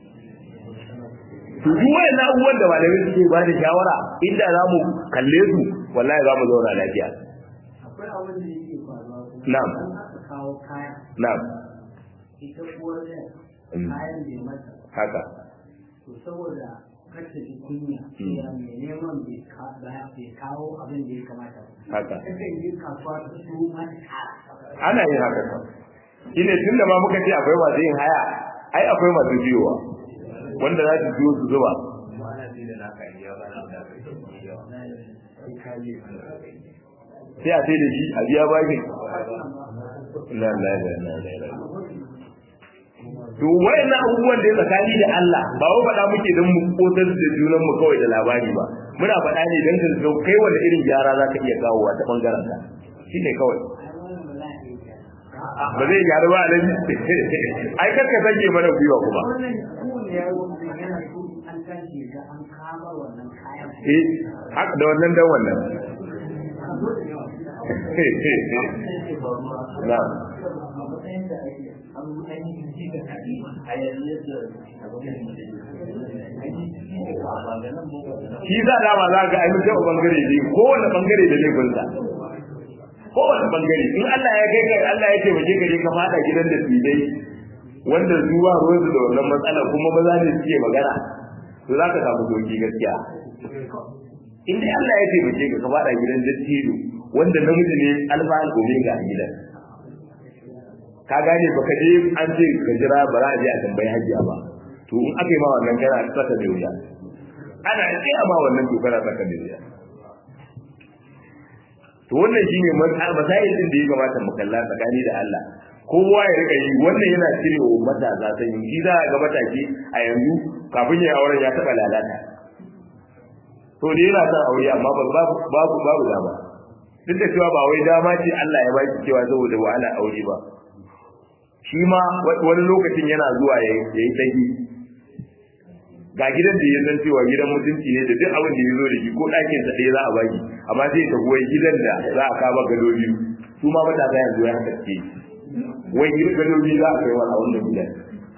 to duk wayan abubuwan da malamai suke ba da shawara inda za mu kalle su wallahi za mu zauna lafiya akwai abin da yake faruwa na'am kawo kaya na'am ita uwar ne kayan da mata haka to saboda kace shi kunya ya mai neman bai kawo abin da ya kamata haka kace yi kasuwa ta su mata ana yin haka kan shine tunda ma muka ce akwai masu yin haya ai akwai masu biyowa wanda za su biyo su zuba sai a sai da shi a biya bakin la la la la la to wayannan abubuwan da tsakani da Allah ba wai faɗa muke dan mu kotar da junan mu kawai da labari ba muna faɗa ne dan ka kai wanda irin gyara zaka iya kawowa ta bangaren ka shine kawai ba zai gyaru ba alaji ai karka sake mana gwiwa kuma eh haka da wannan dan wannan na shi za dama za ga ainihin bangare ne kowane bangare da laifinsa kowane bangare in Allah ya kai kai Allah ya taimake ka je ka fada gidan da tsidai wanda zuwa ruwan da wannan matsala kuma ba za ne suke magana to za ka samu doki gaskiya in dai Allah ya taimake ka ka fada gidan da tsido wanda namiji ne alfa al-omega a gidan ka gane baka je an ce ka jira ba za a je a tambayi hajiya ba to in aka yi ma wannan kana saka da wuya ana tsaya ma wannan to kana saka da wuya to wannan shine masail din da ya kamata mu kalla tsakani da Allah kowa ya rika yi wannan yana cirewa matasa san yin shi za ga mataki a yanzu kafin ya auren ya taba lalata to dai yana son aure amma babu babu babu dama duk da cewa ba wai dama ce Allah ya baki cewa saboda wahala aure ba shi ma wani lokacin yana zuwa ya yi dagi ga gidan da ya san cewa gidan mutunci ne da duk abin da ya zo da shi ko ɗakin sa ɗaya za a baki amma sai ta goyi gidan da za a kama gado biyu su su ma matasa yanzu ya haka ce wai gadoji za a kai wa a wannan gidan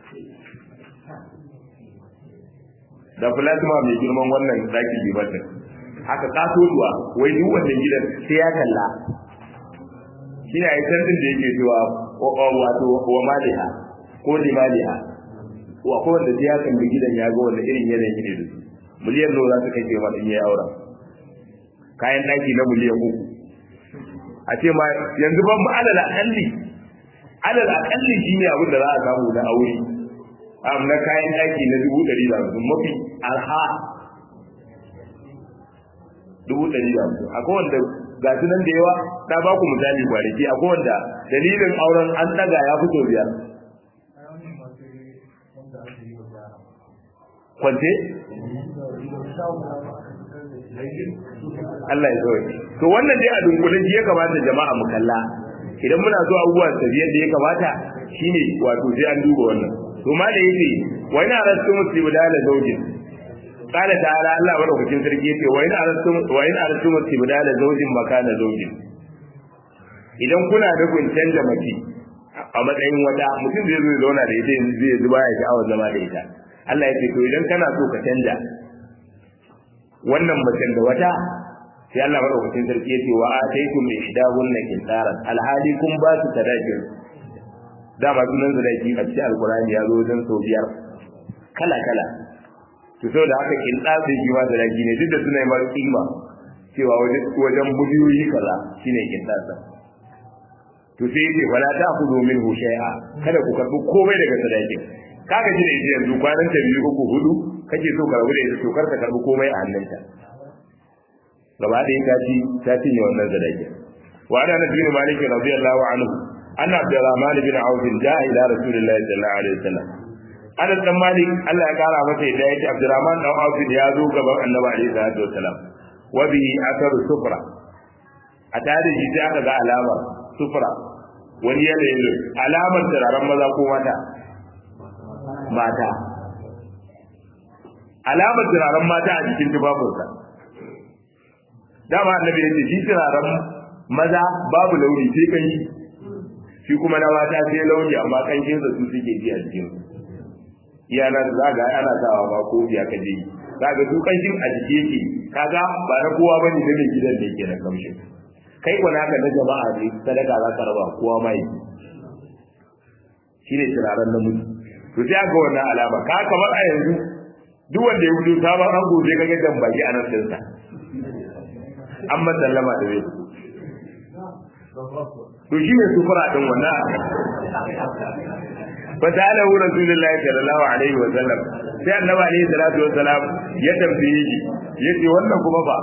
da plasma mai girman wannan zaki libatin haka kasuwa wai duk wannan gidan sai ya kalla shi ne a yi tantin da yake cewa wato wa maliha ko limaliha wa ko wanda ya kalli gidan ya ga wanda irin yanayin ne da su miliyan nawa za su kai ma in yayi aura kayan daki na miliyan uku a ce ma yanzu ban mu alal akalli alal akalli shine abin da za a samu na aure am na kayan daki na dubu ɗari da hamsin mafi arha dubu ɗari da hamsin akwai wanda ga su nan da yawa ta ba ku misali kwanaki akwai wanda dalilin auren an daga ya fito biyar kwance Allah ya zoye to wannan dai a dunkulin ya kamata jama'a mu kalla idan muna so abubuwan tafiyar da ya kamata shine wato sai an duba wannan to ma da yake wa ina rasu musibu da la zaujin qala ta'ala Allah madaukakin sarki yace wa ina rasu wa ina rasu musibu da la zaujin makana zaujin idan kuna da kun canja mace a matsayin wata mutum zai zo ya zauna da ita yanzu zai zuba ya sha'awar zama da ita Allah ya ce to idan kana so ka canja wannan macen da wata sai Allah madaukakin sarki yace wa ataykum ihdahunna kintaran alhali kun ba su sadakin da ba sunan sadaki a cikin alqur'ani ya zo wajen sau biyar kala kala to saboda haka kintar sai shi ma sadaki ne duk da suna yi ma kima cewa wajen wajen budiyoyi kaza shine kintar sa to sai yace wala ta'khudhu minhu shay'a kada ku karbi komai daga sadakin kaga ji da ita yanzu kwanan ta biyu uku hudu kake so ka rabu da ita to karka karbi komai a hannunta gaba da ita ci ta cinye wannan zadaki wa ana nabi malik radiyallahu anhu anna abdurrahman bin auf jaa ila rasulillahi sallallahu alaihi wasallam ana dan malik Allah ya kara masa da yake abdurrahman dan auf ya zo gaban annabi alaihi salatu wasallam wa bi athar sufra a tare shi sai aka ga alama sufra wani yanayin alamar turaren maza ko mata mata alamar turaren mata a jikin tufafinsa dama annabi yace shi turaren maza babu launi sai kan yi shi kuma na mata sai launi amma kanshin sa su suke ji a jikin iyana za ga ana sawa ba ko biya ka je za ga su kanshin a jiki yake kaga ba na kowa bane da mai gidan ne yake na kamshin kai ko naka na jama'a ne sadaka za ka raba kowa mai shine turaren namiji to sai aka wannan alama ka kamar a yanzu duk wanda ya fito sabon ango sai kaga jan baki a nan dinsa an sallama da zai to shi ne sufura din wannan fa ta'ala rasulullahi sallallahu alaihi wa sallam sai annabi alaihi salatu wa salam ya tambaye shi yace wannan kuma ba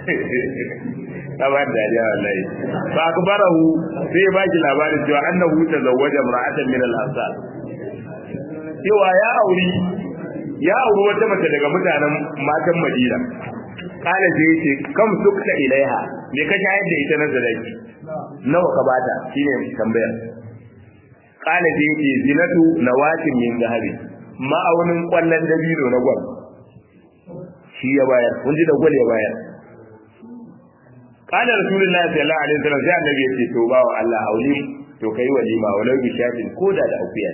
tabar da ya wallahi fa akbarahu sai ya baki labarin cewa annahu tazawwaja imra'atan min al-ansar cewa ya auri ya auri wata mace daga mutanen matan Madina kala sai yace kam sukta ilaiha me ka shayar da ita na sadaki nawa ka bata shine tambayar kala sai yace zinatu nawatin min zahabi ma'aunin kwallon dabino na gwal shi ya bayar kun ji da gwal ya bayar kala rasulullahi sallallahu alaihi wasallam sai annabi yace to bawo Allah auli to kai walima walau bi shafin koda da akuya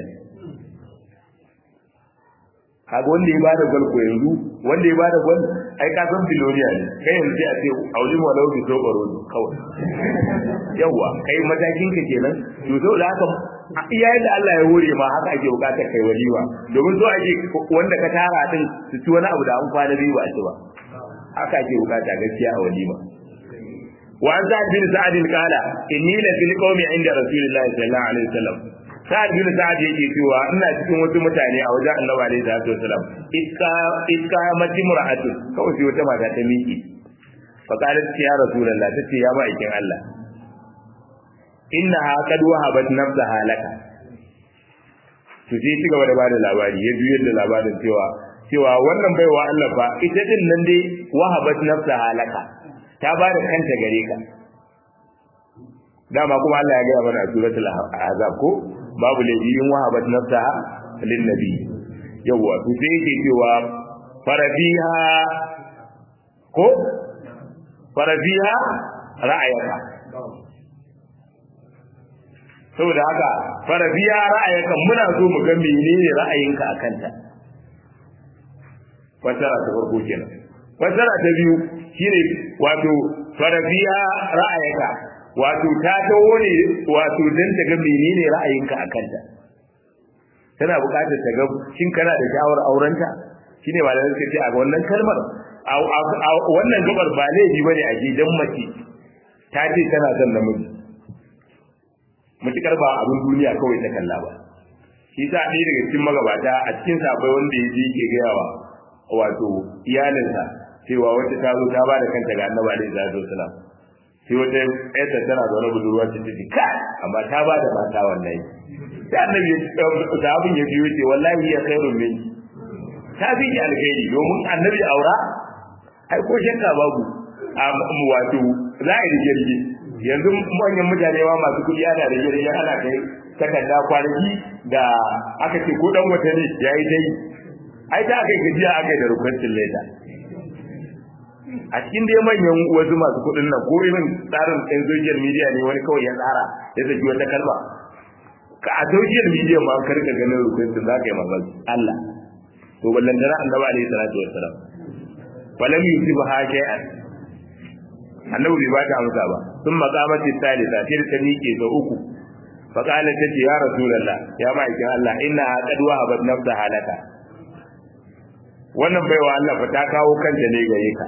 kaga wanda ya bada gwal ko yanzu wanda ya bada gwal ai ka san biloniya ne kai yanzu sai a ce auli walau bi to baro kawai yawa kai matakin ka kenan to to da haka iyayen da Allah ya hore ma haka ake bukatar kai walima domin so ake wanda ka tara din su ci wani abu da an kwana biyu a ci ba haka ake bukata gaskiya a walima wa an sa'ad bin sa'ad qala inni la fil qawmi inda rasulillahi sallallahu alaihi wasallam sa'ad bin sa'ad yake cewa ina cikin wasu mutane a wajen annabi alaihi salatu wasallam iska iska mati mur'atu kawai sai wata mata ta miki fa qalat ya rasulullahi tace ya ma'aikin Allah innaha qad wahabat nafsaha laka to sai ci gaba da bada labari ya juyar da labarin cewa cewa wannan baiwa Allah fa ita din nan dai wahabat nafsaha laka ta bada kanta gare ka dama kuma Allah ya ga mana a suratul ahzab ko babu laifin wahabat nafsaha lin nabi yawa to sai yake cewa farafiha ko farafiha ra'ayaka saboda haka farabiya ra'ayakan muna so mu ga menene ra'ayinka akan ta fasara ta farko kenan fasara ta biyu shine wato farabiya ra'ayaka wato ta tawo ne wato dan ta ga menene ra'ayinka akan ta tana buƙatar ta ga shin kana da shawar aurenta shine malamin suka ce a wannan kalmar a wannan gabar ba laifi bane a gidan mace ta ce tana son namiji mutukar ba abin duniya kawai ta kalla ba shi sa ɗaya daga cikin magabata a cikin sabai wanda ya ji ke gayawa wato iyalinsa cewa wata ta zo ta ba da kanta ga annabi alaihi salatu wasalam sai wata ƴarta tana zaune budurwa ta ce kai amma ta ba da mata wallahi sai annabi ya abin ya biyo ce wallahi ya khairun min ta bi alkhairi domin annabi aura ai ko shakka babu wato za a yi rige yanzu manyan mutane ma masu kuɗi ana rige rige ana kai takarda kwanaki da aka ce ko dan wata ne yayi dai ai ta kai gajiya aka yi da rukunin leda a cikin dai manyan wasu masu kuɗin nan ko irin tsarin ɗan social media ne wani kawai ya tsara ya saki wata kalma ka a social media ma karka ganin rukunin za ka yi mamaki Allah to ballantana annabi alaihi salatu wassalam falam yusibha shay'an annabi bai bata amsa ba sun maqamati salisa sai ta miƙe ga uku fa qala ta ce ya rasulullah ya ma'aikin Allah inna qad wahabat nafsa halaka wannan baiwa Allah fa ta kawo kanta ne gare ka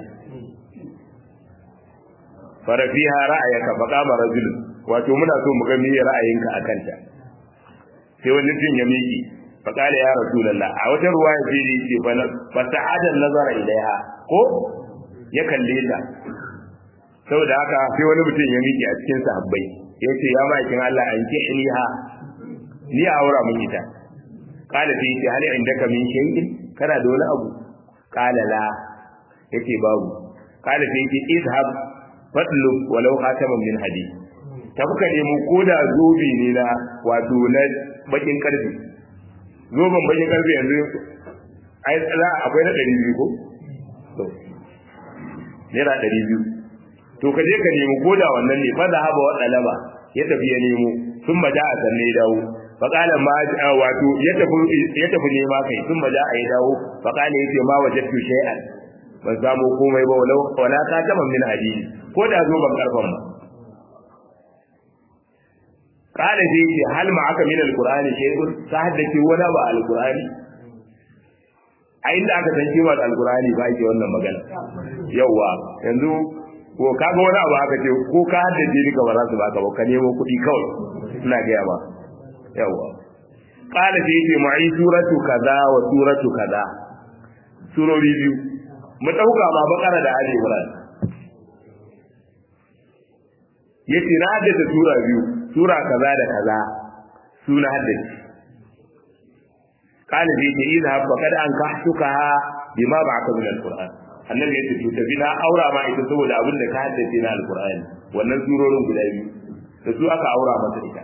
farafiha ra'ayaka fa qama rajul wato muna so mu ga me ra'ayinka akan ta sai wani tun ya miƙe fa qala ya rasulullah a wata ruwaya sai ce fa sa'ada nazara ilaiha ko ya kalle ta saboda haka sai wani mutum ya miƙe a cikin sahabbai ya ce ya ma'aikin Allah an ki iliha ni a aura mun ita kala sai yace hal indaka min shay'in kana da wani abu kala la yace babu kala sai yace idhab fadlu walau khataman min hadid ta kuka nemo koda zobe ne na wato na bakin karfi zoben bakin karfi yanzu ai za akwai na ɗari biyu ko to naira ɗari biyu to ka je ka nemo koda wannan ne fa da haba wa dalaba ya tafi ya nemo sun maja a sanne ya dawo fa qala ma wato ya tafi ya tafi nema kai sun maja a ya dawo fa qala yace ma wajadtu shay'an ban samu komai ba walau wala ka taba min hadisi ko da zo ban karfan ba qala sai yace hal ma aka min alqur'ani shay'un ka haddace wala ba alqur'ani a inda aka san cewa alqur'ani ba ake wannan magana yawa yanzu ko kaga wani abu aka ce ko ka haddace duka ba za su baka ba ka nemo kuɗi kawai ina gaya ma yawa qala sai yace ma'i suratu kaza wa suratu kaza surori biyu mu dauka ma bakara da ali imran yace na haddace sura biyu sura kaza da kaza suna haddace qala sai yace idha faqad ankahtuka bima ba'aka min alquran annabi yace to tafi na aura ma ita saboda abin da ka haddace na alqur'ani wannan surorin guda biyu da su aka aura masa ita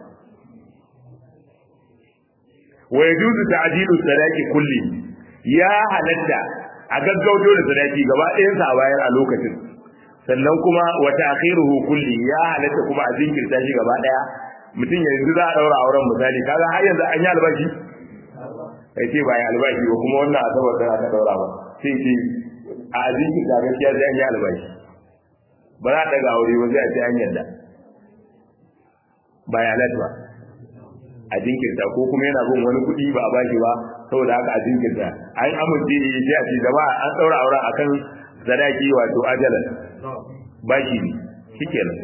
wa yajuzu ta'jilu sadaqi kulli ya halatta a gaggauto da sadaqi gaba ɗayan sa a bayar a lokacin sannan kuma wa ta'khiruhu kulli ya halatta kuma a jinkirta shi gaba ɗaya mutum yanzu za a daura auren misali kaga har yanzu an yi albashi sai ce ba ya albashi ba kuma wannan asabar da aka daura ba sai ce a azikin da gaskiya sai an yi albashi ba za a daga aure ba sai a ce an yarda ba ya lat ba a jinkirta ko kuma yana bin wani kuɗi ba a bashi ba saboda haka a jinkirta an amince ne sai a ce jama'a an ɗaura aure akan sadaki wato ajalan bashi ne shikenan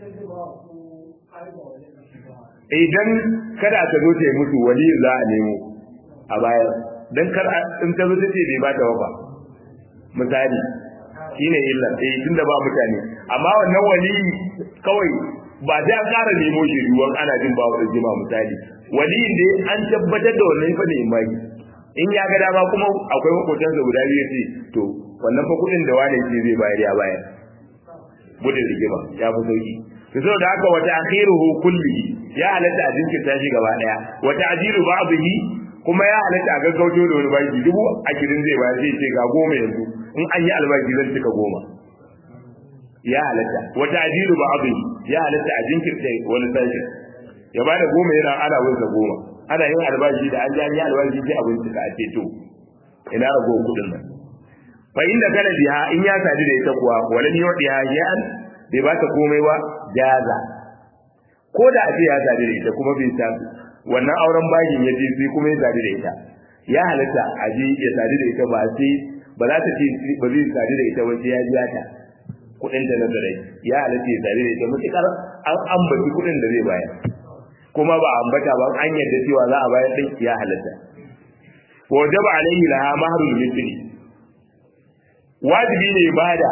idan kada ta zo ta yi musu wali za a nemo a bayar dan kar in ta zo ta ce bai ba ta wafa misali shine illa eh tunda ba mutane amma wannan wali kawai ba sai an ƙara nemo shi ruwan ana jin ba wa jima misali wali ne an tabbatar da wannan fa ne mai in ya ga dama kuma akwai makotansa guda biyu sai to wannan fa kudin da wani ce zai bayar ya bayar gudun rigima ya fi sauki to saboda haka wata akhiruhu kulli ya halatta a jinkirta shi gaba daya wata ajiru ba'dhi kuma ya halatta a gaggauto da wani baki dubu a kirin zai bayar zai ce ga goma yanzu in an yi albashi zan cika goma ya halatta wata ajiru ba'dhi ya halatta a jinkirta wani sashi ya bada goma yana ana wunsa goma ana yin albashi da an ji an yi albashi sai abin suka a ceto ina rago kudin nan fa inda kana biha in ya sadu da ita kuwa walan yudiha ya'an bai ba ta komai ba jaza ko da a ce ya sadu da ita kuma bai ta wannan auren bakin ya je sai kuma ya sadu da ita ya halatta a je ya sadu da ita ba sai ba za ta ce ba zai sadu da ita ba sai ya biya ta kudin da na zare ya halatta ya sadu da ita mutukar an ambaci kudin da zai bayar kuma ba ambata ba an yadda cewa za a bayar din ya halatta wajaba alaihi laha mahrul mithli wajibi ne bada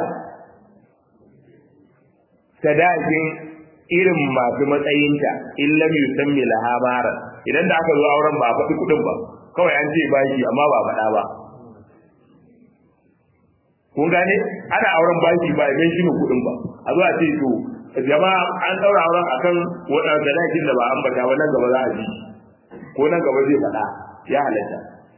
sadakin irin masu matsayinta in lam yusammi laha mahra idan da aka zo auren ba a faɗi kudin ba kawai an ce bashi amma ba faɗa ba kun gane ana auren bashi ba idan shi ne kudin ba a zo a ce to jama'a an daura auren akan wadannan sadakin da ba ambata ba nan gaba za a ji ko nan gaba zai faɗa ya halatta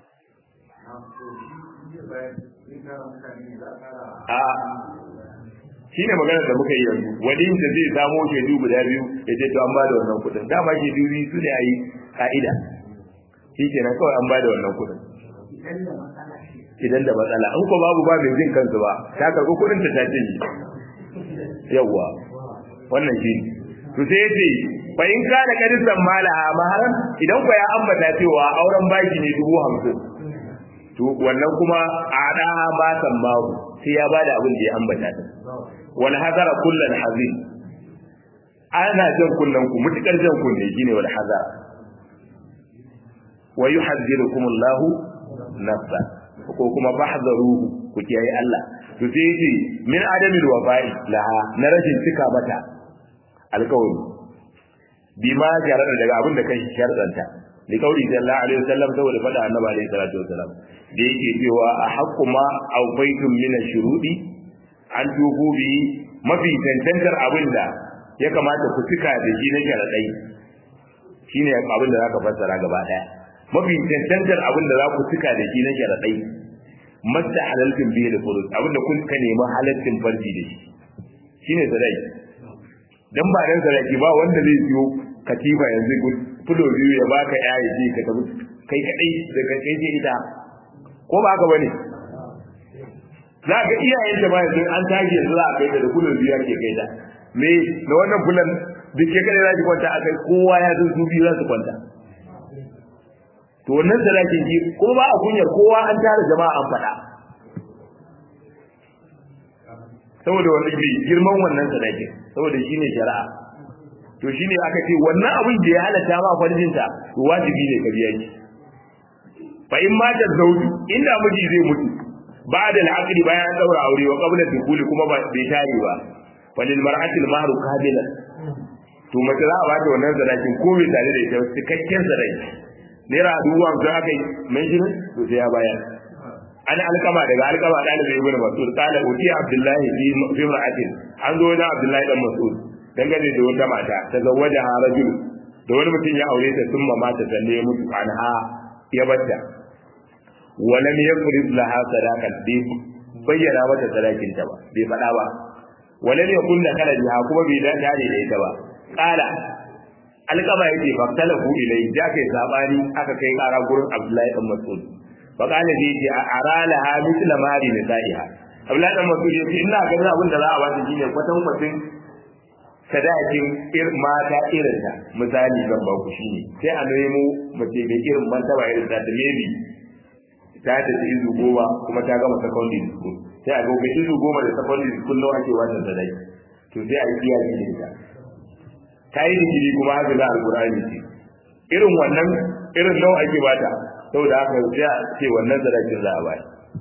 a shi ne maganar da muka yi yanzu wani da zai samo shaidu guda biyu ya ce to an ba da wannan kudin dama shaidu biyu su ne a yi ka'ida shi kenan kawai an ba da wannan kudin idan da matsala an ko babu ba mai jin kansu ba ta karɓi kudin ta tace ne yawwa wannan shi to sai ya ce fa in kana kadisan malaha maharan idan ko ya ambata cewa auren baki ne dubu hamsin to wannan kuma a da ba san babu sai ya bada abin da ya ambata din wal hadara kullun hazin ana jan kunnan ku mutukar jan kunne shine wal hadara wa yuhaddirukum Allah nafsa ko kuma fahdharuhu ku kiyaye Allah to sai yace min adamil wafa'i laha na rashin cika mata alƙawari bima jarada daga abin da kai sharadanta li kauli sallallahu alaihi wasallam saboda fada annabi alaihi salatu wasallam da yake cewa a haqqu ma awfaytum min ash-shurudi an tubu bi mafi tantantar abinda ya kamata ku cika da shi na sharadai shine abin da zaka fassara gaba daya mafi tantantar abinda za ku cika da shi na sharadai masta halaltin bihi da furud abinda kun ka nemi halaltin farji da shi shine sadai dan ba dan sadaki ba wanda zai siyo katifa yanzu fulo biyu ya baka yayi ji ka tabu kai kadai daga kai je ita ko ba haka bane za ka iyayen da ba yanzu an tage yanzu za a kai da fulo biyu ake kai da me da wannan fulan duk ke kadai zaki kwanta akai kowa ya zo su biyu za su kwanta to wannan sadakin ji ko ba a kunyar kowa an tare jama'a an fada saboda wannan girman wannan sadakin saboda shine shari'a to shine aka ce wannan abin da ya halatta ma farjinta to wajibi ne ka biya shi fa in ma da zauji inda miji zai mutu ba'da al-aqdi bayan daura aure wa qabla dukuli kuma ba bai tare ba walil mar'ati al-mahru qabila to mace za a ba ta wannan sadakin ko bai tare da ita cikakken sadaki naira dubu hamsin aka yi mai shirin to sai ya bayar an alkama daga alkama dalibi ibn mas'ud qala uti abdullahi fi fi mar'atin an zo da abdullahi dan mas'ud dangane da wata mata ta zawaja ha rajul da wani mutum ya aure ta sun mata sanne ya mutu anha ya batta walam yafrid laha sadaqan bi bayyana mata sadakin ta ba bai fada ba walam yakun da kala jiha kuma bai da dare da ita ba qala alqaba yake fa talahu ilai da kai sabani aka kai kara gurin abdullahi dan mas'ud fa qala ji ji arala ha mithla mari nisaiha abdullahi dan mas'ud yace ina ganin abin da za a bata shine kwatan kwatin sadakin ir mata irin ta misali zan ba ku shine sai a nemo mace da irin martaba irin ta maybe ta ta izu goma kuma ta gama secondary school sai a ga izu goma da secondary school nawa ake wata sadaki to sai a yi kiyaye da ita kai digiri kuma haka da alqur'ani ce irin wannan irin nawa ake bata saboda haka sai a ce wannan sadakin za a bayar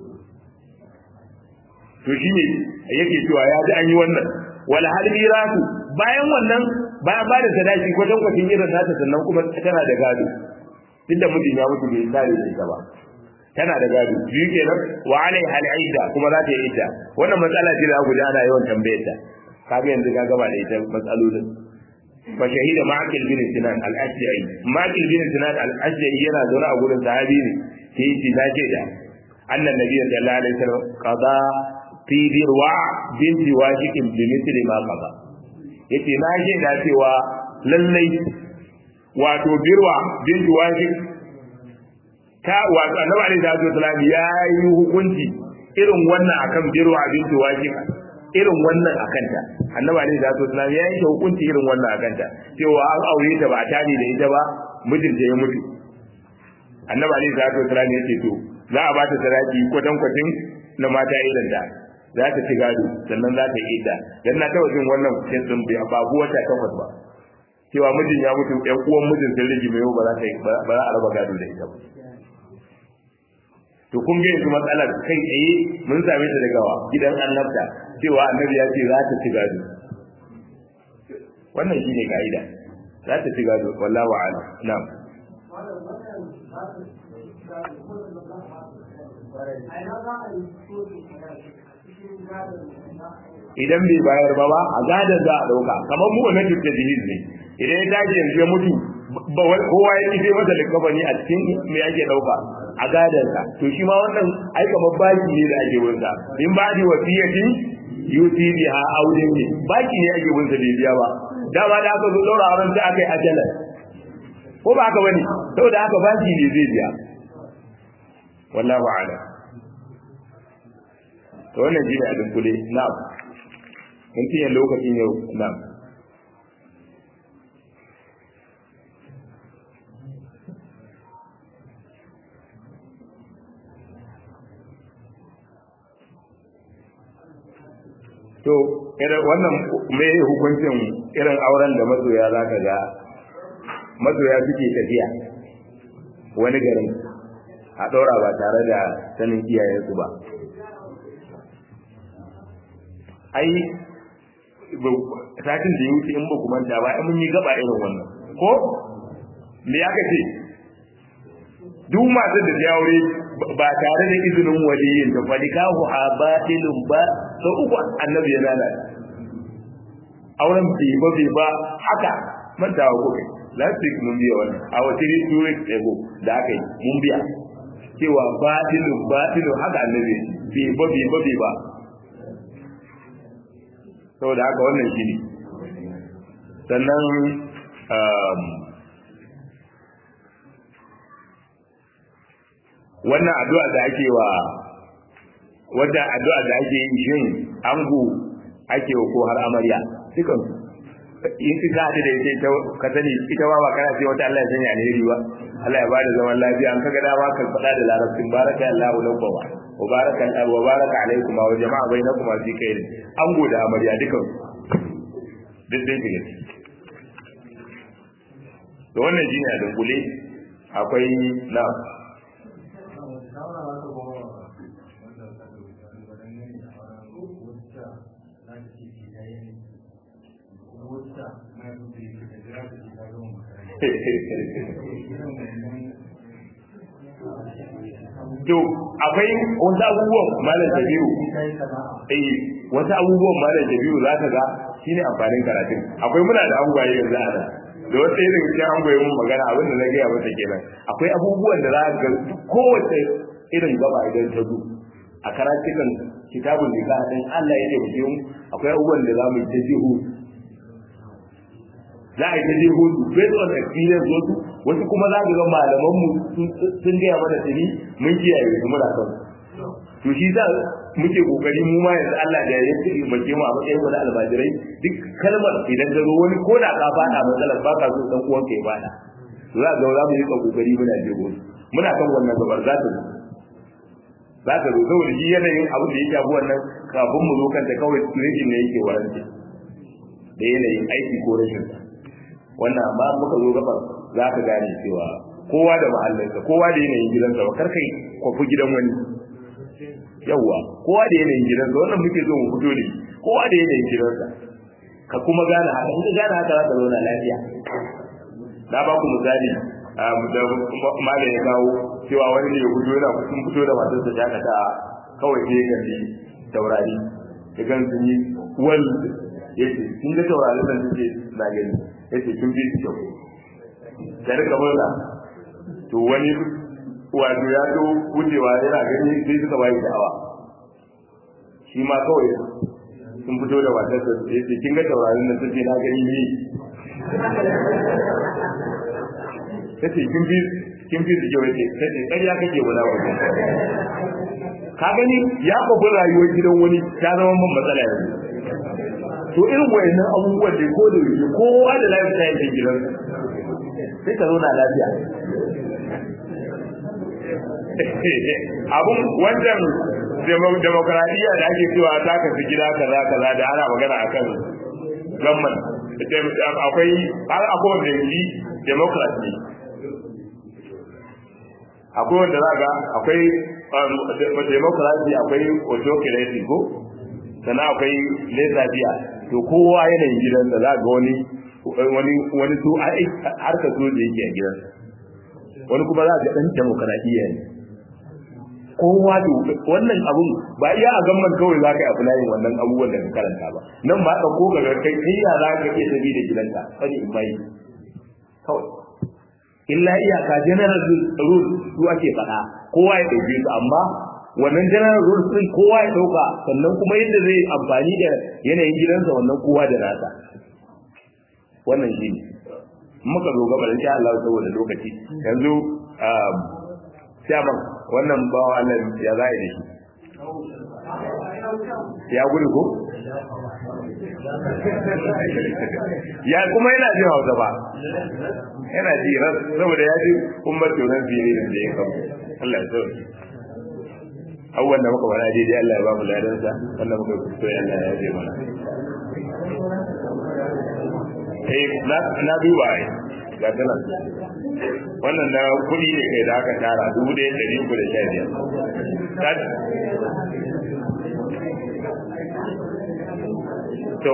to shine yake cewa ya ji an yi wannan wala hal mirasu bayan wannan bayan ba da sadaki kwatan kwatin irin nata sannan kuma tana da gado tunda mijin ya mutu bai tsare da ita ba tana da gado biyu kenan wa alai hal aida kuma za ta yi ita wannan matsala ce da guda ana yawan tambayar ta kaga yanzu ka gaba da ita matsalolin fa shahida ma'aqil bin sinan al-ashja'i ma'aqil bin sinan al-ashja'i yana zaune a gurin sahabi ne sai shi da ce da annan nabi sallallahu alaihi wasallam qada fi dirwa binti washikin bi mithli ma qada yace na je da cewa lallai wato birwa bintu wahid ta wato annabi alaihi salatu wasallam ya yi hukunci irin wannan akan birwa bintu wahid irin wannan akanta annabi alaihi salatu wasallam ya yi hukunci irin wannan akanta cewa an aure ta ba tare da ita ba mijinta ya mutu annabi alaihi salatu wasallam ya ce to za a ba ta sadaki kwatan kwatin na mata irin ta za ta ci gado sannan za ta yi ita dan na taɓa jin wannan kisan bai babu wata takwas ba cewa mijin ya mutu ɗan uwan mijin sun rigi mai ba za ta ba za a raba gado da ita ba to kun ga yanzu matsalar kai tsaye mun same ta daga gidan annabta cewa annabi ya ce za ta ci gado wannan shine kaida za ta ci gado wallahi wa'ala na'am idan bai bayar ba ba a gadar za a dauka kamar mu wannan tuka jihiz ne idan ya tashi yanzu ya mutu kowa ya kife masa likafani a cikin me ake dauka a gadar sa to shi ma wannan ai kamar baki ne da ake wurin sa in ba di wasiyati yuti biha audin ne baki ne ake wurin sa bai biya ba dama da aka zo daura auren sai aka yi ajala ko ba haka bane saboda haka baki ne zai biya wallahu a'lam to wannan shine a dunkule na'am in tiyan lokacin yau na'am to irin wannan me hukuncin irin auren da masoya zaka ga masoya suke tafiya wani garin a ɗora ba tare da sanin iyayensu ba ai satin da ya wuce in ba ku manta ba mun yi gaba irin wannan ko me aka ce duk masu da ta aure ba tare da izinin waliyin da falikahu a batilun ba sau uku annabi ya lalata auren bai ba bai ba haka mantawa ko kai last week mun biya wannan a wata two weeks ago da aka yi mun biya cewa batilun batilun haka annabi bai ba bai ba bai ba saboda haka wannan shi ne sannan wannan addu'a da ake wa wadda addu'a da ake yi shin ango ake ko har amarya dukan in ka hada da ita ka sani ita ba ba kana ce wata Allah ya sanya alheri ba Allah ya bada zaman lafiya an kaga dama ka faɗa da larabcin baraka Allahu lakum wa baraka wa baraka alaikum wa jama'a bainakum fi khair ango da amarya dukan duk dai kike to wannan shine a dungule akwai na to akwai wasu abubuwan malam Jabiru eh wasu abubuwan malam Jabiru za ka ga shine amfanin karatun akwai muna da angwaye yanzu a da wasu irin cikin angwaye mun magana abin da na gaya masa kenan akwai abubuwan da za ka ga kowace irin gaba idan ta zo a karatukan kitabun da ka dan Allah ya taimake mu akwai abubuwan da za mu yi ta jihu za a yi ta jihu based on experience wasu wasu kuma za ka ga malaman mu sun gaya mana tuni mun kiyaye su muna kan to shi za muke kokari mu ma yanzu Allah da ya yi bake mu a matsayin wani almajirai duk kalmar idan ga wani ko da ka fada matsalar ba ka so dan uwan ka ya fada za ga za mu yi kokari muna jego muna kan wannan gabar za ta za ta zo saboda shi yanayin abin da ya shafi wannan kafin mu zo kanta kawai tsirin ne yake warance da yanayin aiki ko rashin sa wannan amma muka zo gabar za ka gane cewa kowa da mahallinsa kowa da yanayin gidansa ba kar kai kwafi gidan wani yawwa kowa da yanayin gidansa wannan muke zo mu fito ne kowa da yanayin gidansa ka kuma gane haka in ka gane haka za ka zauna lafiya na ba ku misali da malam ya kawo cewa wani ne ya fito yana sun fito da matarsa shakata kawai sai ya kalli taurari ya gan sun yi wal ya ce sun ga taurari nan suke na gani ya ce sun bi su kyau da rika murna to wani wato ya zo wucewa yana gani sai suka bayi da'awa shi ma kawai sun fito da matarsa ya ce kin ga taurarin nan suke na gani ne tace kin fi kin fi su kyau ce tace ƙarya kake wala wani ka gani ya kwafi rayuwar gidan wani ta zama man matsala yanzu to irin wayannan abubuwan da ko da yake kowa da lifestyle din gidan sai ka zo na lafiya abun wannan demokradiyya da ake cewa ta kasu gida kaza kaza da ana magana akan gamman akwai har akwai wanda yi democracy akwai wanda za ga akwai democracy akwai autocracy ko sannan akwai laissez-faire to kowa yanayin gidansa za ga wani wani wani su harkar soja yake a gidansa wani kuma za ga dan demokradiyya ne kowa da wannan abun ba iya a gamman kawai za ka yi afulayin wannan abubuwan da ka karanta ba nan ba ka ko ga kai kai ya za ka iya tafi da gidanka sani in mai kawai illa iyaka general rule su ake faɗa kowa ya ɗauke su amma wannan general rule din kowa ya ɗauka sannan kuma yadda zai amfani da yanayin gidansa wannan kowa da nasa wannan shi ne muka zo gaba da insha Allah saboda lokaci yanzu Siyaman wannan bawa Allah ya za a yi da shi ya gudu ko? ya kuma yana jin hausa ba yana ji saboda ya ji umar tunan fiye da ya kawo Allah ya sauki abubuwan da muka fara daidai Allah ya ba mu ladansa wanda muka fito ya Allah ya je mana eh na duba ai ga tana wannan na kuɗi ne kai da aka tara dubu ɗaya ɗari uku da sha biyar to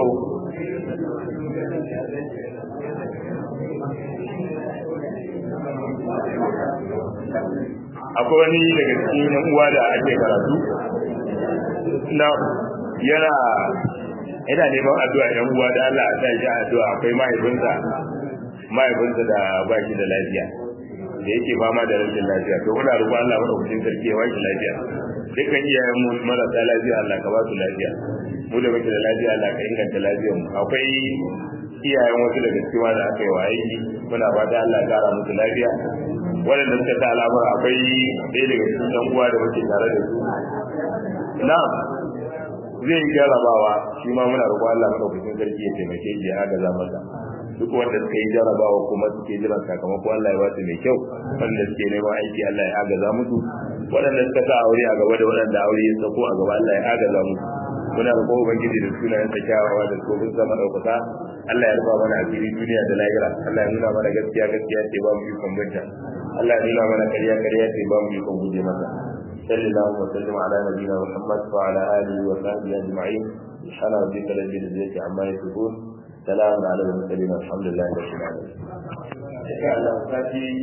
akwai wani daga cikin yan uwa da ake karatu na yana ina neman addu'a yan uwa da Allah ya sa shi addu'a akwai mahaifinsa mahaifinsa da ba shi da lafiya da yake fama da rashin lafiya to muna roƙon Allah madaukakin sarki ya bashi lafiya dukkan iyayen mu marasa lafiya Allah ka ba su lafiya mu da muke da lafiya Allah ka inganta lafiyar mu akwai iyayen wasu daga cikin wanda aka yi wa aiki muna fata Allah ya kara musu lafiya waɗanda suka ta al'amura akwai ɗaya daga cikin ɗan uwa da muke tare da su na'am zai yi jarabawa shi ma muna roƙon Allah madaukakin sarki ya taimake shi ya agaza masa duk wanda suka yi jarabawa kuma suke jiran sakamako Allah ya ba su mai kyau wanda suke neman aiki Allah ya agaza musu waɗanda suka sa aure a gaba da waɗanda aure ya sako a gaba Allah ya agaza musu muna roƙon ubangiji da sunayen sa kyawawa da tsofin sama ɗaukaka Allah ya rufa mana asiri duniya da lahira Allah ya nuna mana gaskiya gaskiya ce ba mu ikon binta Allah ya nuna mana ƙarya ƙarya ce ba mu ikon guje masa sallallahu wa sallam ala nabiyina Muhammad wa ala alihi wa sahbihi ajma'in subhana rabbika rabbil izzati amma yasifun salamun ala al-mursalin alhamdulillahi rabbil alamin